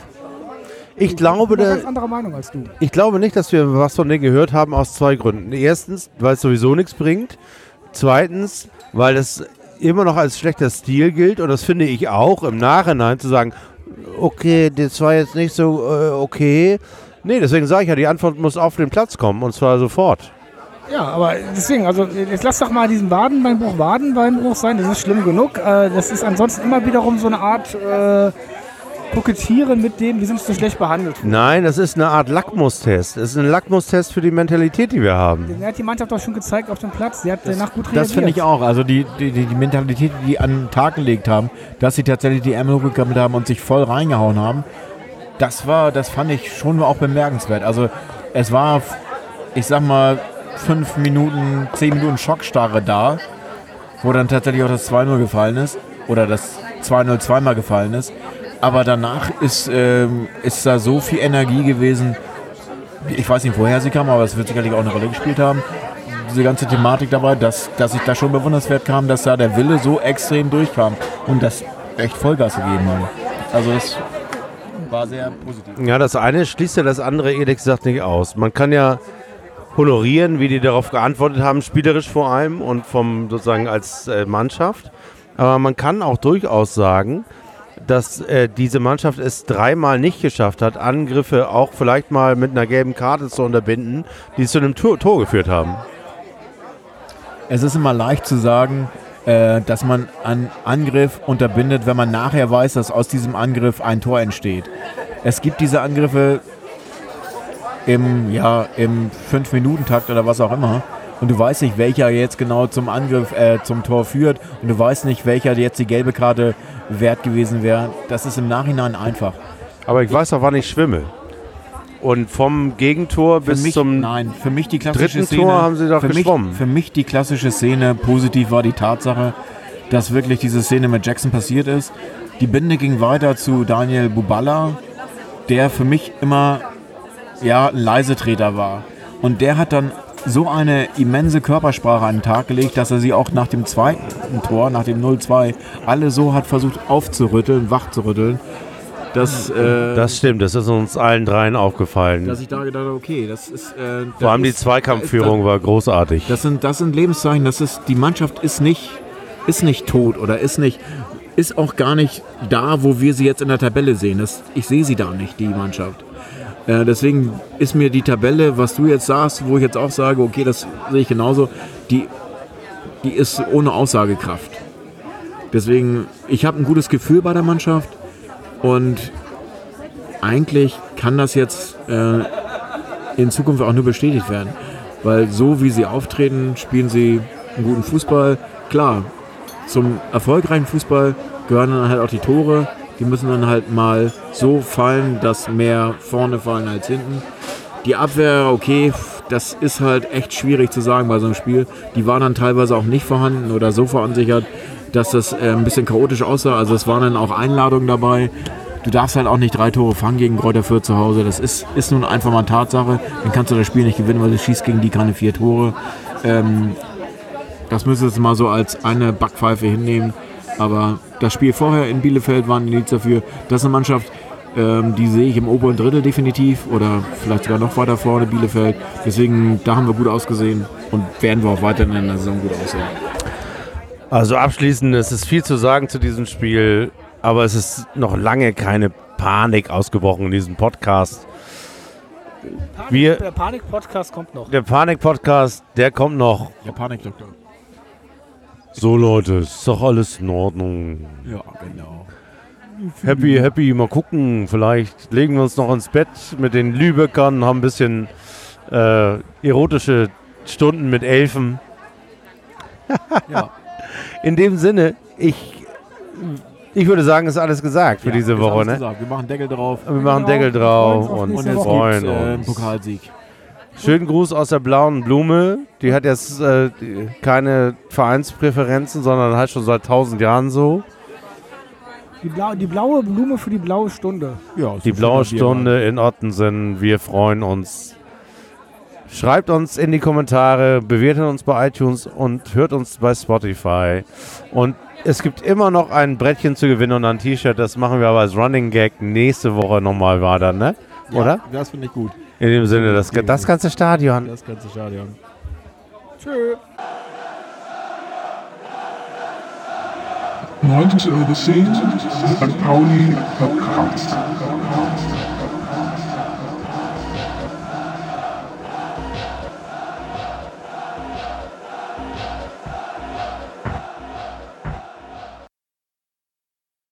Ich glaube, Ich bin eine der, ganz andere Meinung als du. ich glaube nicht, dass wir was von denen gehört haben, aus zwei Gründen. Erstens, weil es sowieso nichts bringt. Zweitens, weil es immer noch als schlechter Stil gilt. Und das finde ich auch im Nachhinein zu sagen, okay, das war jetzt nicht so äh, okay. Nee, deswegen sage ich ja, die Antwort muss auf den Platz kommen und zwar sofort. Ja, aber deswegen, also jetzt lass doch mal diesen Wadenbeinbruch Wadenbeinbruch sein, das ist schlimm genug. Äh, das ist ansonsten immer wiederum so eine Art äh, Kokettieren mit dem, wir sind so schlecht behandelt. Nein, das ist eine Art Lackmustest. Das ist ein Lackmustest für die Mentalität, die wir haben. Den hat die Mannschaft doch schon gezeigt auf dem Platz. Sie hat danach gut reagiert. Das finde ich auch. Also die, die, die die Mentalität, die die an den Tag gelegt haben, dass sie tatsächlich die Ärmel hochgekrempelt haben und sich voll reingehauen haben, das war, das fand ich schon auch bemerkenswert. Also es war, ich sag mal, fünf Minuten, zehn Minuten Schockstarre da, wo dann tatsächlich auch das zwei null gefallen ist oder das zwei null zweimal gefallen ist. Aber danach ist, ähm, ist da so viel Energie gewesen. Ich weiß nicht, woher sie kam, aber es wird sicherlich auch eine Rolle gespielt haben. Diese ganze Thematik dabei, dass, dass ich da schon bewundernswert kam, dass da der Wille so extrem durchkam und das echt Vollgas gegeben haben. Also das war sehr positiv. Ja, das eine schließt ja das andere ehrlich gesagt nicht aus. Man kann ja honorieren, wie die darauf geantwortet haben, spielerisch vor allem und vom sozusagen als äh, Mannschaft. Aber man kann auch durchaus sagen, dass äh, diese Mannschaft es dreimal nicht geschafft hat, Angriffe auch vielleicht mal mit einer gelben Karte zu unterbinden, die zu einem Tor, Tor geführt haben. Es ist immer leicht zu sagen, äh, dass man einen Angriff unterbindet, wenn man nachher weiß, dass aus diesem Angriff ein Tor entsteht. Es gibt diese Angriffe im, ja, im fünf-Minuten-Takt oder was auch immer. Und du weißt nicht, welcher jetzt genau zum Angriff, äh, zum Tor führt. Und du weißt nicht, welcher jetzt die gelbe Karte wert gewesen wäre. Das ist im Nachhinein einfach. Aber ich weiß auch, wann ich schwimme. Und vom Gegentor Für bis mich, zum nein, für mich die klassische dritten Szene, Tor haben sie doch für geschwommen. Mich, für mich die klassische Szene positiv war die Tatsache, dass wirklich diese Szene mit Jackson passiert ist. Die Binde ging weiter zu Daniel Buballa, der für mich immer ja, ein Leisetreter war. Und der hat dann so eine immense Körpersprache an den Tag gelegt, dass er sie auch nach dem zweiten Tor, nach dem null zwei, alle so hat versucht aufzurütteln, wachzurütteln, dass, äh, Das stimmt, das ist uns allen dreien aufgefallen. dass ich da gedacht habe, okay, das ist... Äh, Vor allem die ist, Zweikampfführung da ist, war großartig. das sind, das sind Lebenszeichen, das ist, die Mannschaft ist nicht, ist nicht tot oder ist nicht... ist auch gar nicht da, wo wir sie jetzt in der Tabelle sehen. Das, ich sehe sie da nicht, die Mannschaft. Äh, deswegen ist mir die Tabelle, was du jetzt sagst, wo ich jetzt auch sage, okay, das sehe ich genauso, die, die ist ohne Aussagekraft. Deswegen, ich habe ein gutes Gefühl bei der Mannschaft und eigentlich kann das jetzt äh, in Zukunft auch nur bestätigt werden. Weil so wie sie auftreten, spielen sie einen guten Fußball. Klar, zum erfolgreichen Fußball gehören dann halt auch die Tore. Die müssen dann halt mal so fallen, dass mehr vorne fallen als hinten. Die Abwehr, okay, das ist halt echt schwierig zu sagen bei so einem Spiel. Die war dann teilweise auch nicht vorhanden oder so verunsichert, dass das äh, ein bisschen chaotisch aussah. Also es waren dann auch Einladungen dabei. Du darfst halt auch nicht drei Tore fangen gegen Greuther Fürth zu Hause. Das ist, ist nun einfach mal Tatsache. Dann kannst du das Spiel nicht gewinnen, weil du schießt gegen die keine vier Tore. Ähm, das müsstest du mal so als eine Backpfeife hinnehmen. Aber das Spiel vorher in Bielefeld war ein Indiz dafür. Das ist eine Mannschaft, ähm, die sehe ich im oberen Drittel definitiv oder vielleicht sogar noch weiter vorne, Bielefeld. Deswegen, da haben wir gut ausgesehen und werden wir auch weiterhin in der Saison gut aussehen. Also abschließend, es ist viel zu sagen zu diesem Spiel, aber es ist noch lange keine Panik ausgebrochen in diesem Podcast. Panik, Wir- der Panik-Podcast kommt noch. Der Panik-Podcast, der kommt noch. Ja, Panikdoktor. So Leute, ist doch alles in Ordnung. Ja, genau. Happy, happy, mal gucken. Vielleicht legen wir uns noch ins Bett mit den Lübeckern, haben ein bisschen äh, erotische Stunden mit Elfen. Ja. In dem Sinne, ich, ich würde sagen, ist alles gesagt für Ja, diese ist Woche. alles Ne? gesagt. Wir machen Deckel drauf Wir machen Genau, Deckel wir drauf freuen uns auf und nächste und jetzt Woche. gibt's freuen äh, einen uns. Pokalsieg. Schönen Gruß aus der blauen Blume. Die hat jetzt äh, die- keine Vereinspräferenzen, sondern halt schon seit tausend Jahren so. Die, Blau, die blaue Blume für die blaue Stunde. Ja, Die so blaue schön, dass wir Stunde in Ottensen. Wir freuen uns. Schreibt uns in die Kommentare, bewertet uns bei iTunes und hört uns bei Spotify. Und es gibt immer noch ein Brettchen zu gewinnen und ein T-Shirt. Das machen wir aber als Running Gag nächste Woche nochmal weiter, ne? Ja, Oder? das finde ich gut. In dem Sinne, das, das ganze Stadion. Das ganze Stadion. Tschö. neunzig Uhr zehn, Sankt Pauli Podcast.